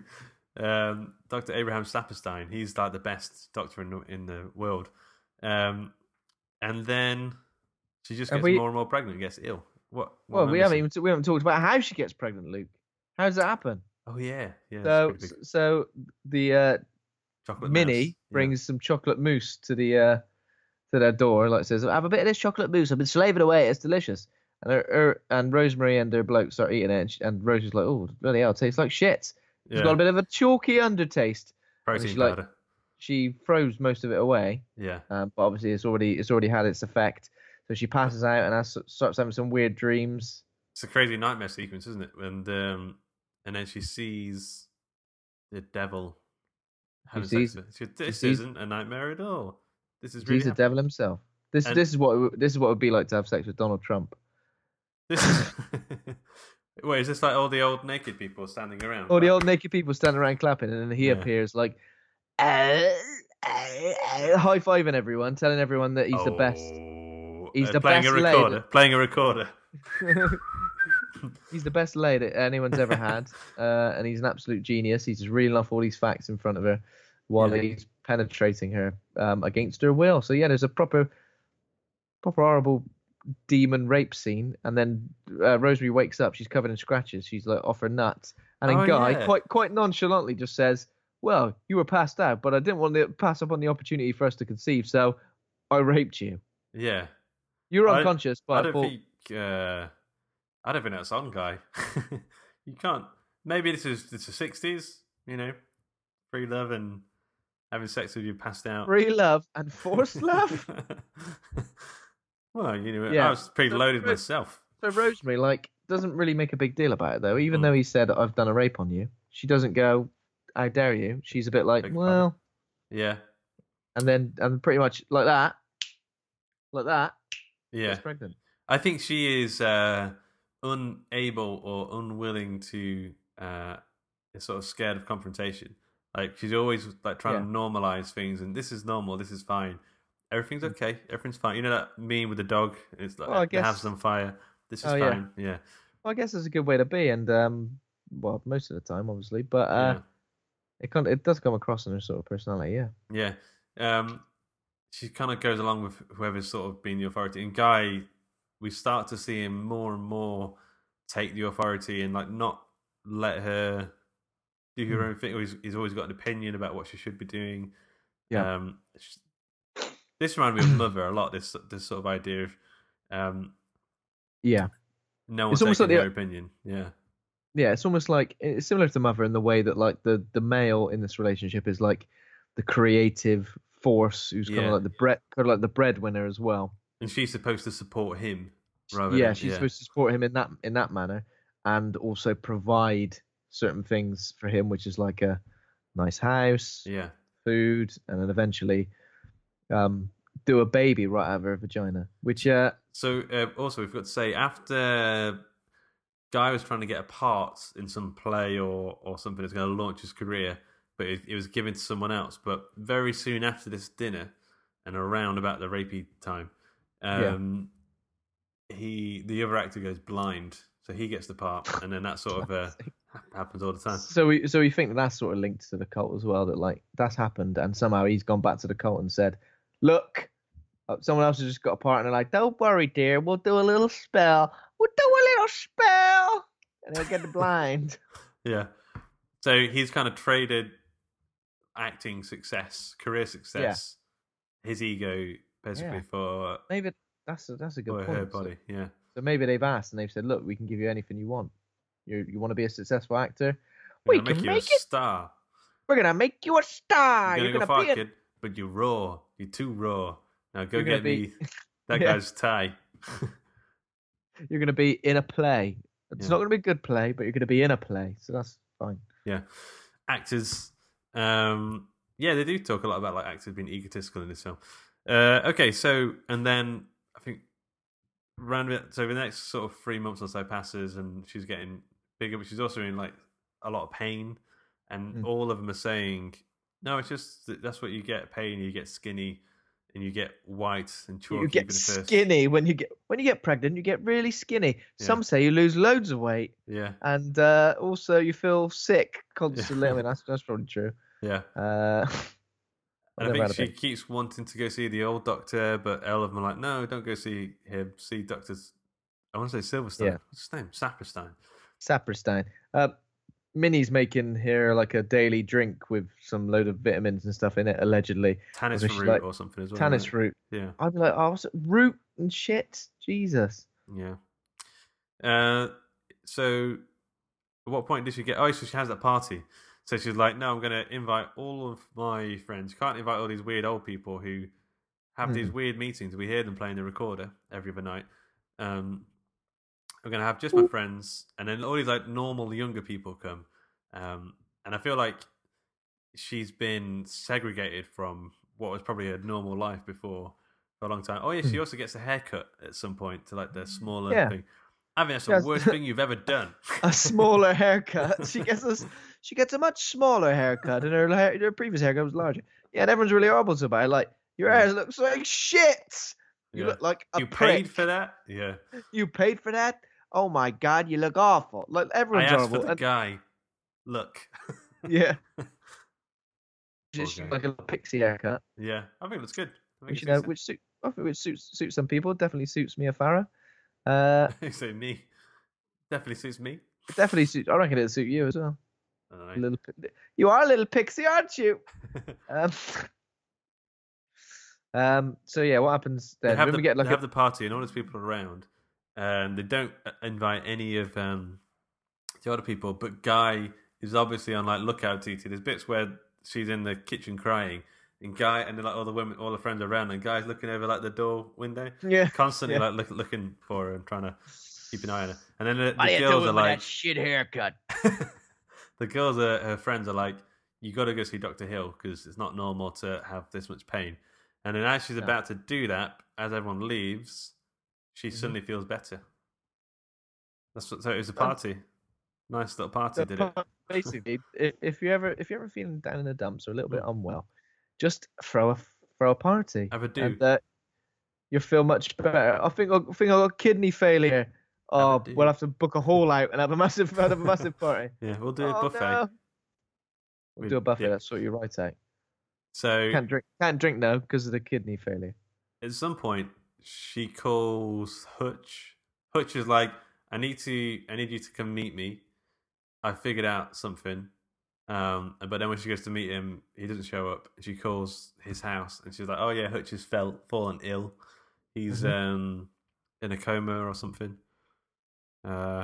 Dr. Abraham Sapirstein. He's like the best doctor in the world. And then she just gets more and more pregnant and gets ill. What Well, we haven't talked about how she gets pregnant, Luke. How does that happen? Oh yeah. So the chocolate Minnie mouse. brings some chocolate mousse to their door, like says, "Have a bit of this chocolate mousse. I've been slaving away. It's delicious." And and Rosemary and her bloke start eating it, and Rosie's like, "Oh, bloody hell, it tastes like shit. It's got a bit of a chalky undertaste." Protein powder. She throws most of it away. Yeah. But obviously, it's already had its effect. So she passes out and starts having some weird dreams. It's a crazy nightmare sequence, isn't it? And then she sees the devil. This isn't a nightmare at all. This is really he's the devil himself. This is what it would be like to have sex with Donald Trump. This is wait, is this like all the old naked people standing around? All the old naked people standing around clapping, and then he appears like high-fiving everyone, telling everyone that he's the best. He's the playing best playing a recorder. He's the best lay that anyone's ever had, and he's an absolute genius. He's just reeling off all these facts in front of her while he's penetrating her against her will. So yeah, there's a proper horrible demon rape scene, and then Rosemary wakes up. She's covered in scratches. She's like off her nuts, and then Guy quite nonchalantly just says, "Well, you were passed out, but I didn't want to pass up on the opportunity for us to conceive, so I raped you." Yeah, you were unconscious, but I don't think that's on, Guy. You can't. Maybe it's the 60s, free love and having sex with you passed out. Free love and forced love. Well, I was pretty loaded myself. So Rosemary, doesn't really make a big deal about it, though. Even though he said, "I've done a rape on you," she doesn't go, "How dare you?" She's a bit like, "Well." Yeah. And pretty much like that. Yeah. She's pregnant. I think she is unable or unwilling to, is sort of scared of confrontation. Like, she's always trying to normalize things, and this is normal, this is fine. Everything's okay, everything's fine. You know that meme with the dog? It's like the house is on fire. This is fine. Yeah. Well, I guess it's a good way to be, and most of the time, obviously, but it does come across in her sort of personality. Yeah. She kind of goes along with whoever's sort of been the authority. And Guy, we start to see him more and more take the authority and not let her do her own thing. He's always got an opinion about what she should be doing. Yeah. This reminded me of Mother a lot. This sort of idea of no one taking their opinion. Yeah. Yeah, it's almost like it's similar to Mother in the way that the male in this relationship is like the creative force who's kind of like the breadwinner as well. And she's supposed to support him, she's supposed to support him in that manner, and also provide certain things for him, which is like a nice house, food, and then eventually do a baby right out of her vagina. Which so also we've got to say, after Guy was trying to get a part in some play or something that's going to launch his career, but it was given to someone else. But very soon after this dinner, and around about the rapey time, the other actor goes blind, so he gets the part, and then that sort of happens all the time. So we think that's sort of linked to the cult as well, that that's happened, and somehow he's gone back to the cult and said, "Look, someone else has just got a part," and they're like, "Don't worry, dear, we'll do a little spell. And he'll get the blind." Yeah. So he's kind of traded acting success, career success, his ego, basically, for maybe that's a good point. Her body, So maybe they've asked and they've said, "Look, we can give you anything you want. You want to be a successful actor? We can make you a star. We're gonna make you a star. You're gonna go far, kid, but you're raw. You're too raw. Now go get me that guy's tie." You're going to be in a play. It's not going to be a good play, but you're going to be in a play, so that's fine. Yeah, actors. They do talk a lot about actors being egotistical in this film. Okay, so and then I think so the next sort of 3 months or so passes, and she's getting bigger, but she's also in a lot of pain, and all of them are saying, "No, it's just that's what you get. Pain, you get skinny. and you get white and chalky. You get skinny when you get pregnant. You get really skinny. Yeah. Some say you lose loads of weight. Yeah. And also you feel sick constantly. I mean, that's probably true. Yeah. And I think she keeps wanting to go see the old doctor, but all of them are like, no, don't go see him. See doctors. I want to say Silverstein. Yeah. What's his name? Saperstein. Minnie's making her like a daily drink with some load of vitamins and stuff in it, allegedly. Tannis root or something as well. Tannis root. Yeah. I'd be like, oh, what's it? Root and shit. Jesus. Yeah. So at what point did she get... Oh, so she has that party. So she's like, no, I'm going to invite all of my friends. You can't invite all these weird old people who have these weird meetings. We hear them playing the recorder every other night. I'm going to have just my friends, and then all these like normal younger people come. And I feel like she's been segregated from what was probably a normal life before for a long time. Oh, yeah, she also gets a haircut at some point to like the smaller thing. I think that's the worst thing you've ever done. A smaller haircut. She gets a much smaller haircut, and her previous haircut was larger. Yeah, and everyone's really horrible to about it. Like, your hair looks like shit. You look like a prick. Paid for that? Yeah. You paid for that? Oh my God, you look awful. Like, everyone's I asked horrible. for the guy. Look. Yeah. Just like a little pixie haircut. Yeah, I think it looks good. Which suits some people. Definitely suits Mia Farrow. So me. Definitely suits me. It definitely suits. I reckon it'll suit you as well. You are a little pixie, aren't you? So yeah, what happens then? They have the party and all these people around, and they don't invite any of the other people. But Guy is obviously on like lookout duty. There's bits where she's in the kitchen crying, and Guy and then like all the women, all the friends around, and Guy's looking over like the door window, constantly like looking for her and trying to keep an eye on her. And then the girls are like, that shit haircut. The girls her friends are like, you got to go see Dr. Hill because it's not normal to have this much pain. And then as she's about to do that, as everyone leaves, she suddenly feels better. So it was a party. Nice little party, did it? Basically, if you're ever feeling down in the dumps or a little bit unwell, just throw a party. Have a do. And, you'll feel much better. I think I got kidney failure. Oh, we'll have to book a hall out and have a massive party. Yeah, we'll do a buffet. No. We'll do a buffet. That's what you're right out. So can't drink now because of the kidney failure. At some point, she calls Hutch. Hutch is like, I need you to come meet me. I figured out something. But then when she goes to meet him, he doesn't show up. She calls his house and she's like, oh yeah, Hutch has fallen ill. He's in a coma or something. And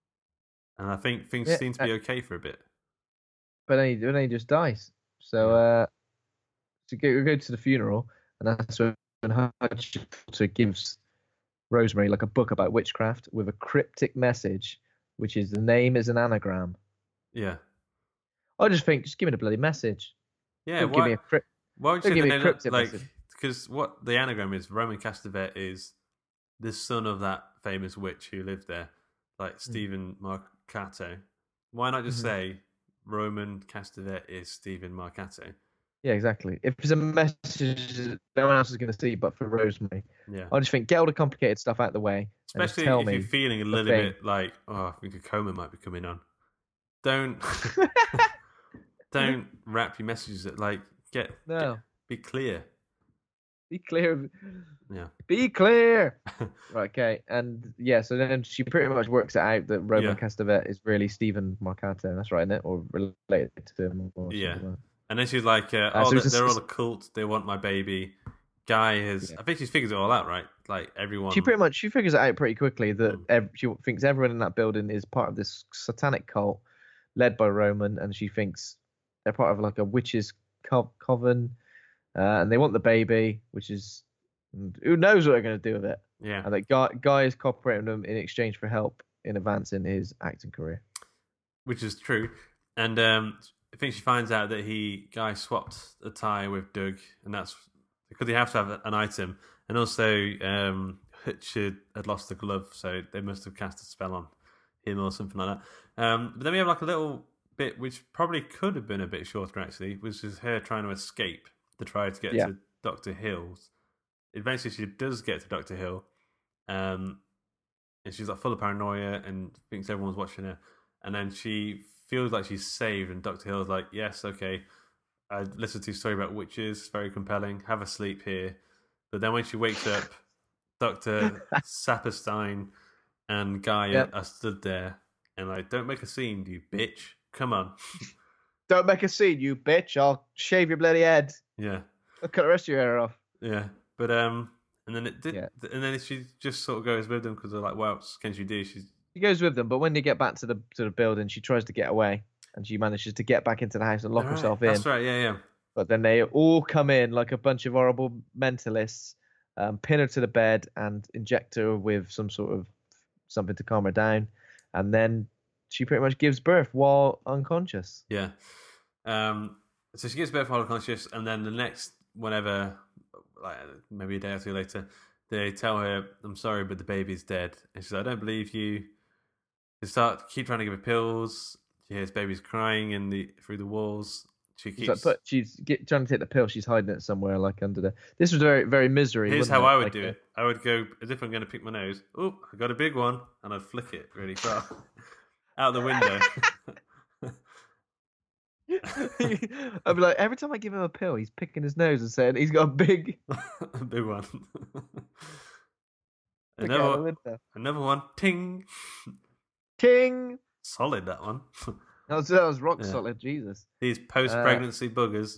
I think things seem to be okay for a bit. But then he just dies. So we go to the funeral, and that's when Hutch gives Rosemary like a book about witchcraft with a cryptic message, which is the name is an anagram. Yeah. I just think, just give me the bloody message. Yeah. Don't give me a cryptic. Why would you give me a cryptic message? Because what the anagram is, Roman Castevet is the son of that famous witch who lived there, like Stephen Marcato. Why not just say Roman Castevet is Stephen Marcato? Yeah, exactly. If it's a message no one else is going to see but for Rosemary, yeah. I just think get all the complicated stuff out of the way. Especially if you're feeling a little bit like, oh, I think a coma might be coming on. Don't wrap your messages like be clear. Be clear. Yeah. Be clear. Right, okay. And yeah, so then she pretty much works it out that Roman Castevet is really Stephen Marcato. That's right, isn't it? Or related to him. Or yeah. Like. And then she's like, they're all a cult. They want my baby. Guy has... Yeah. I think she figures it all out, right? Like, everyone... She figures it out pretty quickly that she thinks everyone in that building is part of this satanic cult led by Roman, and she thinks they're part of like a witch's coven, and they want the baby, which is... Who knows what they're going to do with it? Yeah. And that Guy is cooperating with them in exchange for help in advancing his acting career. Which is true. And I think she finds out that Guy swapped a tie with Doug, and that's because they have to have an item. And also, Hutch had lost the glove, so they must have cast a spell on him or something like that. But then we have like a little bit, which probably could have been a bit shorter actually, which is her trying to escape to try to get to Dr. Hill's. eventually she does get to Dr. Hill, and she's like full of paranoia and thinks everyone's watching her. And then she feels like she's saved, and Dr. Hill's like, yes, okay, I listened to your story about witches, very compelling, have a sleep here. But then when she wakes up, Dr. Saperstein and Guy are stood there and like, don't make a scene, you bitch. Come on. Don't make a scene, you bitch. I'll shave your bloody head. Yeah. I'll cut the rest of your hair off. Yeah. But, and then and then she just sort of goes with them because they're like, what else can she do? She goes with them, but when they get back to the building, she tries to get away, and she manages to get back into the house and lock herself in. That's right, yeah. But then they all come in like a bunch of horrible mentalists, pin her to the bed and inject her with some sort of something to calm her down, and then she pretty much gives birth while unconscious. Yeah. So she gives birth while unconscious, and then the next, whenever, like maybe a day or two later, they tell her, I'm sorry, but the baby's dead. And she's like, I don't believe you. They keep trying to give her pills. She hears babies crying through the walls. She keeps... she's trying to take the pill. She's hiding it somewhere, like under the... This was very, very misery. Here's how I would do it. I would go, as if I'm going to pick my nose. Oh, I got a big one. And I'd flick it really far out the window. I'd be like, every time I give him a pill, he's picking his nose and saying he's got a big... a big one. Another one. Ting. Ting. Solid, that one. That was rock solid, Jesus. These post-pregnancy buggers.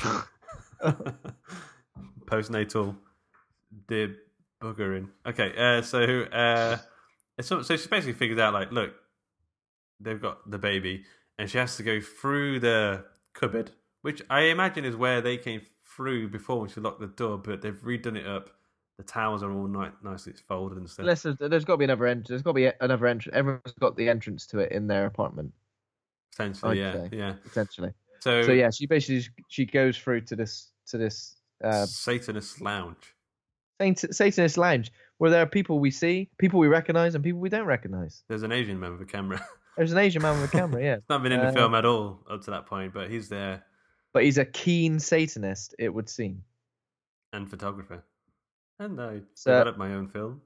Postnatal buggering. Okay, so she basically figured out, like, look, they've got the baby, and she has to go through the cupboard, which I imagine is where they came through before when she locked the door, but they've redone it up. The towels are all nicely folded and stuff. Unless there's got to be another entrance. There's got to be another entrance. Everyone's got the entrance to it in their apartment. Essentially, yeah. Essentially. So yeah, she goes through to this Satanist lounge. Satanist lounge, where there are people we see, people we recognise, and people we don't recognise. There's an Asian man with a camera. There's an Asian man with a camera. Yeah, it's not been in the film at all up to that point, but he's there. But he's a keen Satanist, it would seem, and photographer. And I developed my own film.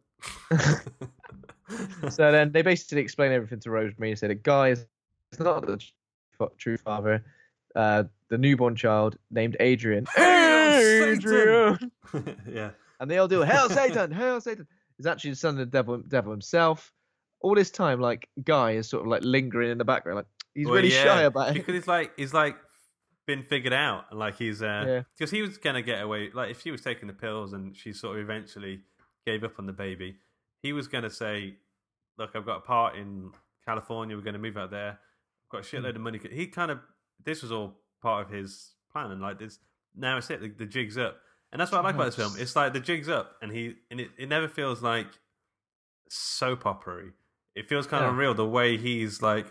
So then they basically explain everything to Rosemary and say the guy is not the true father. The newborn child named Adrian. Adrian! Yeah. And they all do, Hail Satan! Hail Satan! He's actually the son of the devil himself. All this time, like, Guy is sort of like lingering in the background. Like, he's shy about it. Because he's like been figured out, and like he's because he was gonna get away. Like, if she was taking the pills and she sort of eventually gave up on the baby, he was gonna say, "Look, I've got a part in California. We're gonna move out there. I've got a shitload of money." He kind of, this was all part of his plan, and like this, now it's it. The jig's up, and that's what I like about this film. It's like the jig's up, and it never feels like soap opera-y. It feels kind of real the way he's like.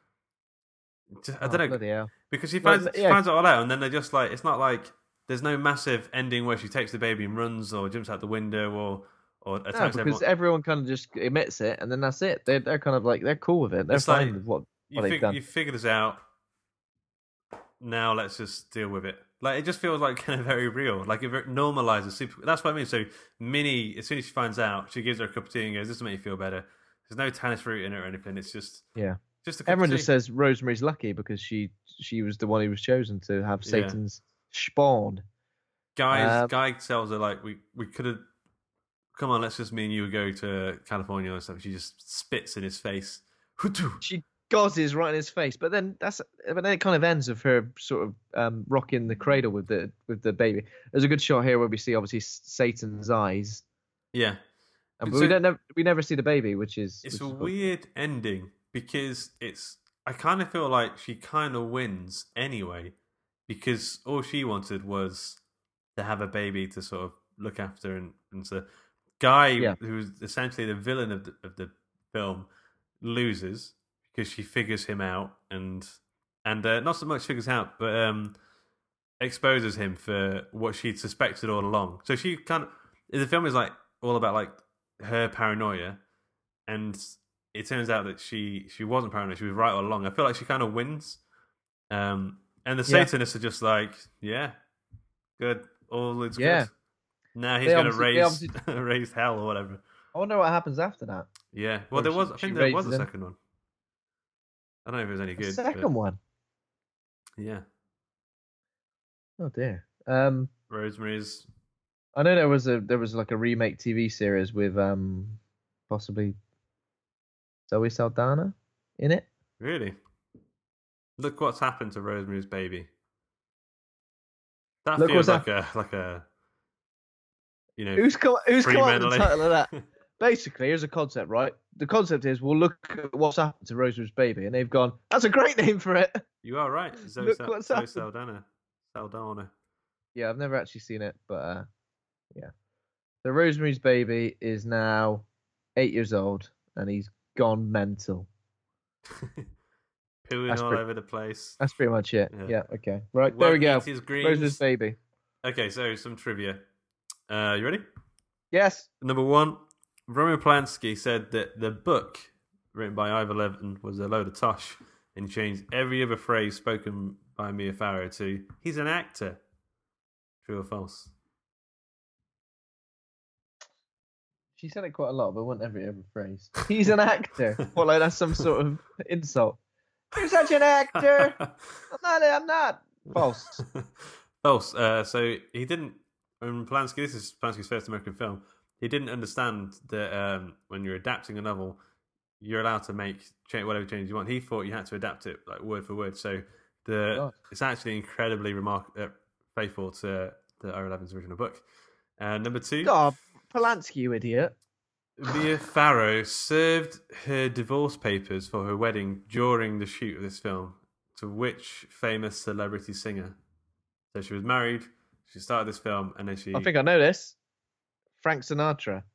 I don't know, because she finds it all out, and then they're just like, it's not like there's no massive ending where she takes the baby and runs or jumps out the window or attacks because everyone kind of just admits it, and then that's it. They're kind of like, they're cool with it. They're fine with what they've done. You figured this out. Now let's just deal with it. Like, it just feels like kind of very real. Like, it normalizes super. That's what I mean. So Minnie, as soon as she finds out, she gives her a cup of tea and goes, "This will make you feel better." There's no tannis fruit in it or anything. It's just everyone just says Rosemary's lucky because she was the one who was chosen to have Satan's spawn. Guy tells her, like, we could have, come on, let's just me and you go to California or something. She just spits in his face. She gauzes right in his face, but then it kind of ends with her sort of rocking the cradle with the baby. There's a good shot here where we see obviously Satan's eyes. Yeah. But we never see the baby, which is a weird ending because I kind of feel like she kind of wins anyway, because all she wanted was to have a baby to sort of look after, and so Guy, who's essentially the villain of the film, loses because she figures him out and not so much figures out, but exposes him for what she'd suspected all along. So she the film is like all about like her paranoia, and it turns out that she wasn't paranoid. She was right all along. I feel like she kind of wins, and the Satanists are just like, yeah, good, all is good. Now he's They going to obviously- raise hell or whatever. I wonder what happens after that. Yeah. Well, Or I she think there was a raises him. second one. I don't know if it was any The good. second but- one. Yeah. Oh dear. Rosemary's. I know there was like a remake TV series with possibly Zoe Saldana in it. Really? Look what's happened to Rosemary's Baby. That Look feels what's like a you know Who's come up with the Fremantle. title of that? Basically, here's a concept, right? The concept is we'll look at what's happened to Rosemary's Baby, and they've gone, that's a great name for it. You are right. Zoe Look what's happened. Saldana. Yeah, I've never actually seen it, but yeah. So Rosemary's Baby is now 8 years old, and he's gone mental. Pooing That's all pretty- over the place. That's pretty much it. Yeah. Yeah, okay. Right, there we Won't go. eat his greens. Rosemary's Baby. Okay, so some trivia. You ready? Yes. Number one, Roman Polanski said that the book written by Ivor Levin was a load of tosh and changed every other phrase spoken by Mia Farrow to, he's an actor. True or false? She said it quite a lot, but wasn't every phrase. He's an actor. Well, like that's some sort of insult. You're such an actor. I'm not. False. False. So he didn't. When Polanski, this is Polanski's first American film. He didn't understand that when you're adapting a novel, you're allowed to make whatever change you want. He thought you had to adapt it like word for word. So it's actually incredibly faithful to Ira Levin's original book. Number two. God, Polanski, you idiot. Mia Farrow served her divorce papers for her wedding during the shoot of this film to which famous celebrity singer? So she was married, she started this film, and then I think I know this. Frank Sinatra.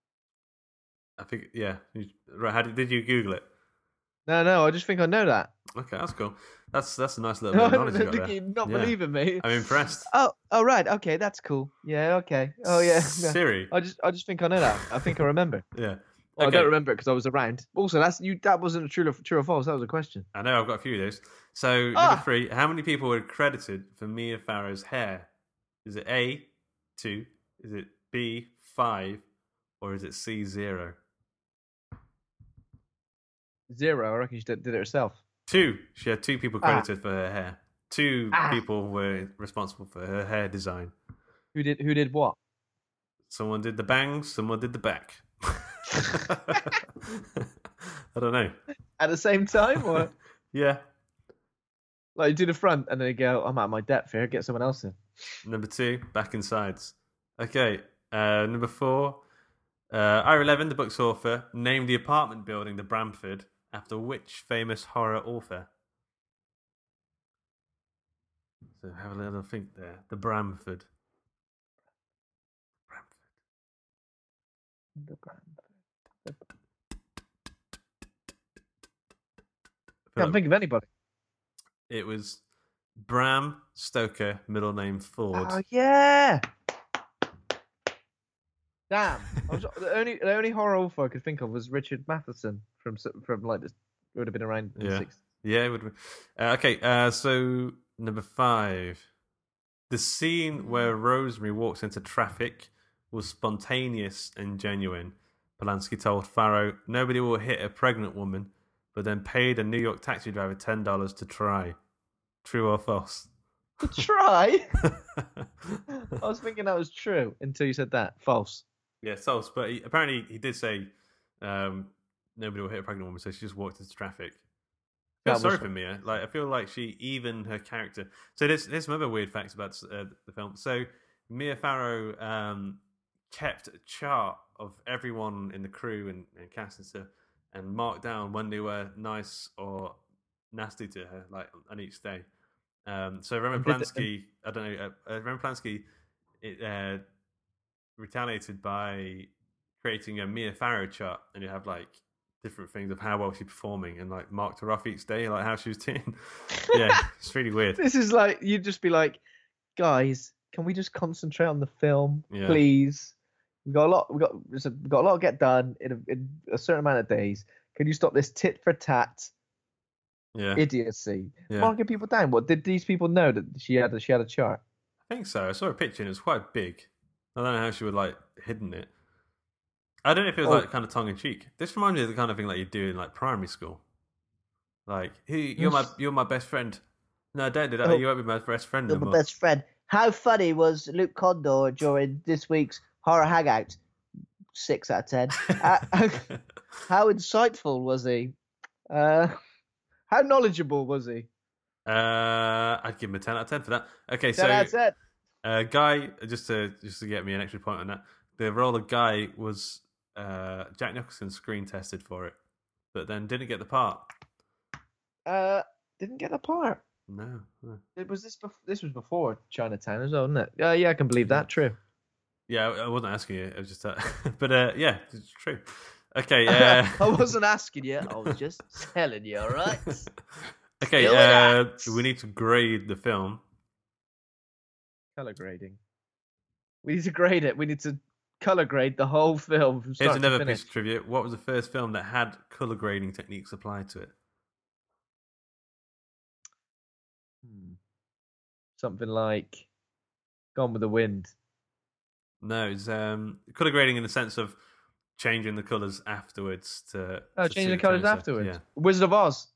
Yeah. Right, did you Google it? No, I just think I know that. Okay, that's cool. That's a nice little bit of knowledge you got there. You're not Yeah. believing me. I'm impressed. Oh, right. Okay, that's cool. Yeah, okay. Oh, yeah. Siri. I just think I know that. I think I remember. Yeah. Well, Okay. I don't remember it because I was around. Also, that wasn't a true or false. That was a question. I know, I've got a few of those. So, number three, how many people were credited for Mia Farrow's hair? Is it A, 2, is it B, 5, or is it C, 0? 0. I reckon she did it herself. 2. She had 2 people credited for her hair. 2 people were responsible for her hair design. Who did what? Someone did the bangs, someone did the back. I don't know. At the same time, or Yeah. like you do the front and then you go, I'm out of my depth here. Get someone else in. Number 2, back and sides. Okay. Number 4, Ira Levin, the book's author, named the apartment building the Bramford after which famous horror author? So have a little think there. The Bramford. Can't think of anybody. It was Bram Stoker, middle name Ford. Oh yeah. Damn. The only horror author I could think of was Richard Matheson from like this. Would have been around in the 60s. Yeah, it would have been. Okay, so number 5. The scene where Rosemary walks into traffic was spontaneous and genuine. Polanski told Farrow, nobody will hit a pregnant woman, but then paid a New York taxi driver $10 to try. True or false? To try? I was thinking that was true until you said that. False. Yeah, false. But apparently he did say nobody will hit a pregnant woman, so she just walked into traffic. I feel sorry for Mia. Like, I feel like even her character. So there's some other weird facts about the film. So Mia Farrow kept a chart of everyone in the crew and cast and stuff, and marked down when they were nice or nasty to her, like on each day. So Roman Polanski, I don't know, Roman Polanski retaliated by creating a Mia Farrow chart, and you have like different things of how well she's performing, and like marked her off each day, like how she was doing. Yeah, it's really weird. This is like you'd just be like, guys, can we just concentrate on the film, Yeah. please? We got a lot to get done in a certain amount of days. Can you stop this tit for tat idiocy? Yeah. Marking people down. What did these people know that she had a chart? I think so. I saw a picture and it was quite big. I don't know how she would like hidden it. I don't know if it was like kind of tongue in cheek. This reminds me of the kind of thing like you do in like primary school. Like, hey, you're my best friend. No, don't do that. You won't be my best friend You're anymore. my best friend. How funny was Luke Condor during this week's Horror Hangout? 6 out of 10. How insightful was he? How knowledgeable was he? I'd give him a 10 out of 10 for that. Okay, 10 out of 10. Guy, just to get me an extra point on that, the role of Guy was Jack Nicholson screen tested for it, but then didn't get the part. Didn't get the part. No. It was this was before Chinatown as well, wasn't it? Yeah, I can believe that. True. Yeah, I wasn't asking you. It was just but yeah, it's true. Okay. I wasn't asking you. I was just telling you. All right. Okay. We need to grade the film. Color grading. We need to grade it. We need to color grade the whole film from start Here's another to finish. piece of trivia. What was the first film that had color grading techniques applied to it? Something like Gone with the Wind. No, it's color grading in the sense of changing the colors afterwards to. Oh, to changing the suit colors tones. afterwards. Yeah. Wizard of Oz.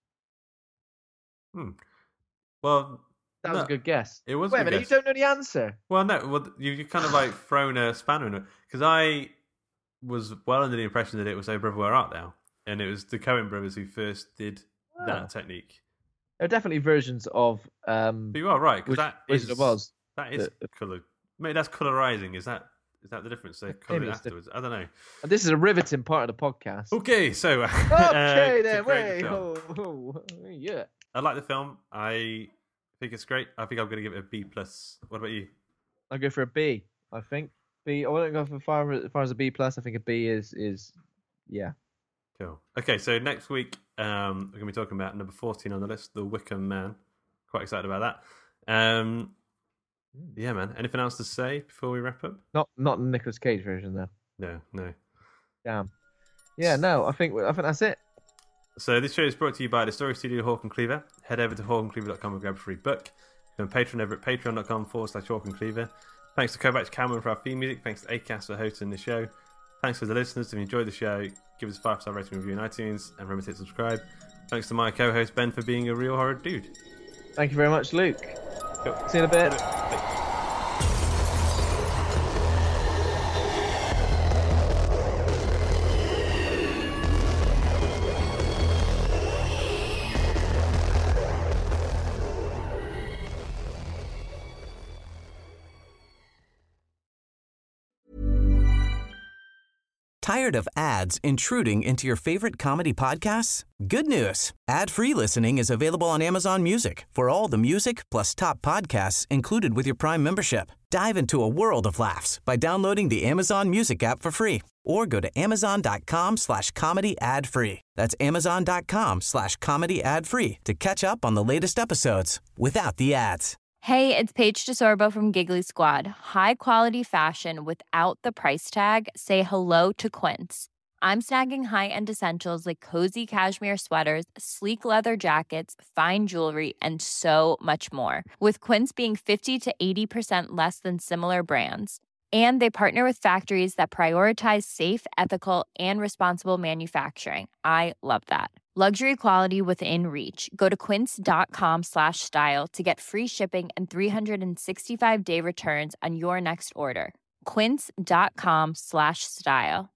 Well, that was a good guess. It was. Wait a minute, you don't know the answer. Well, no. Well, you kind of like thrown a spanner in it because I was well under the impression that it was "Oh Brother, Where Art Thou?" and it was the Coen brothers who first did that technique. There are definitely versions of. But you are right because that Wizard of Oz. That is color. Maybe that's colorizing. Is that the difference? They color it afterwards. I don't know. And this is a riveting part of the podcast. Okay, so okay then. Wait. Yeah. I like the film. I think it's great. I think I'm going to give it a B+. What about you? I'll go for a B. I think B. I wouldn't go for far as a B+. I think a B is yeah. Cool. Okay, so next week we're going to be talking about number 14 on the list, The Wicker Man. Quite excited about that. Yeah, man. Anything else to say before we wrap up? Not the Nicolas Cage version though. No. Damn. Yeah, no. I think that's it. So this show is brought to you by the Story Studio Hawk and Cleaver. Head over to hawkandcleaver.com and grab a free book. You're on Patreon over at patreon.com/Hawk and Cleaver. Thanks to Kovacs Cameron for our theme music. Thanks to Acast for hosting the show. Thanks to the listeners. If you enjoyed the show, give us a 5-star rating and review on iTunes. And remember to hit subscribe. Thanks to my co-host Ben for being a real horror dude. Thank you very much, Luke. Cool. See you in a bit. Tired of ads intruding into your favorite comedy podcasts? Good news. Ad-free listening is available on Amazon Music for all the music plus top podcasts included with your Prime membership. Dive into a world of laughs by downloading the Amazon Music app for free or go to amazon.com/comedy ad-free. That's amazon.com/comedy ad-free to catch up on the latest episodes without the ads. Hey, it's Paige DeSorbo from Giggly Squad. High quality fashion without the price tag. Say hello to Quince. I'm snagging high-end essentials like cozy cashmere sweaters, sleek leather jackets, fine jewelry, and so much more. With Quince being 50 to 80% less than similar brands. And they partner with factories that prioritize safe, ethical, and responsible manufacturing. I love that. Luxury quality within reach. Go to quince.com/style to get free shipping and 365-day returns on your next order. Quince.com/style.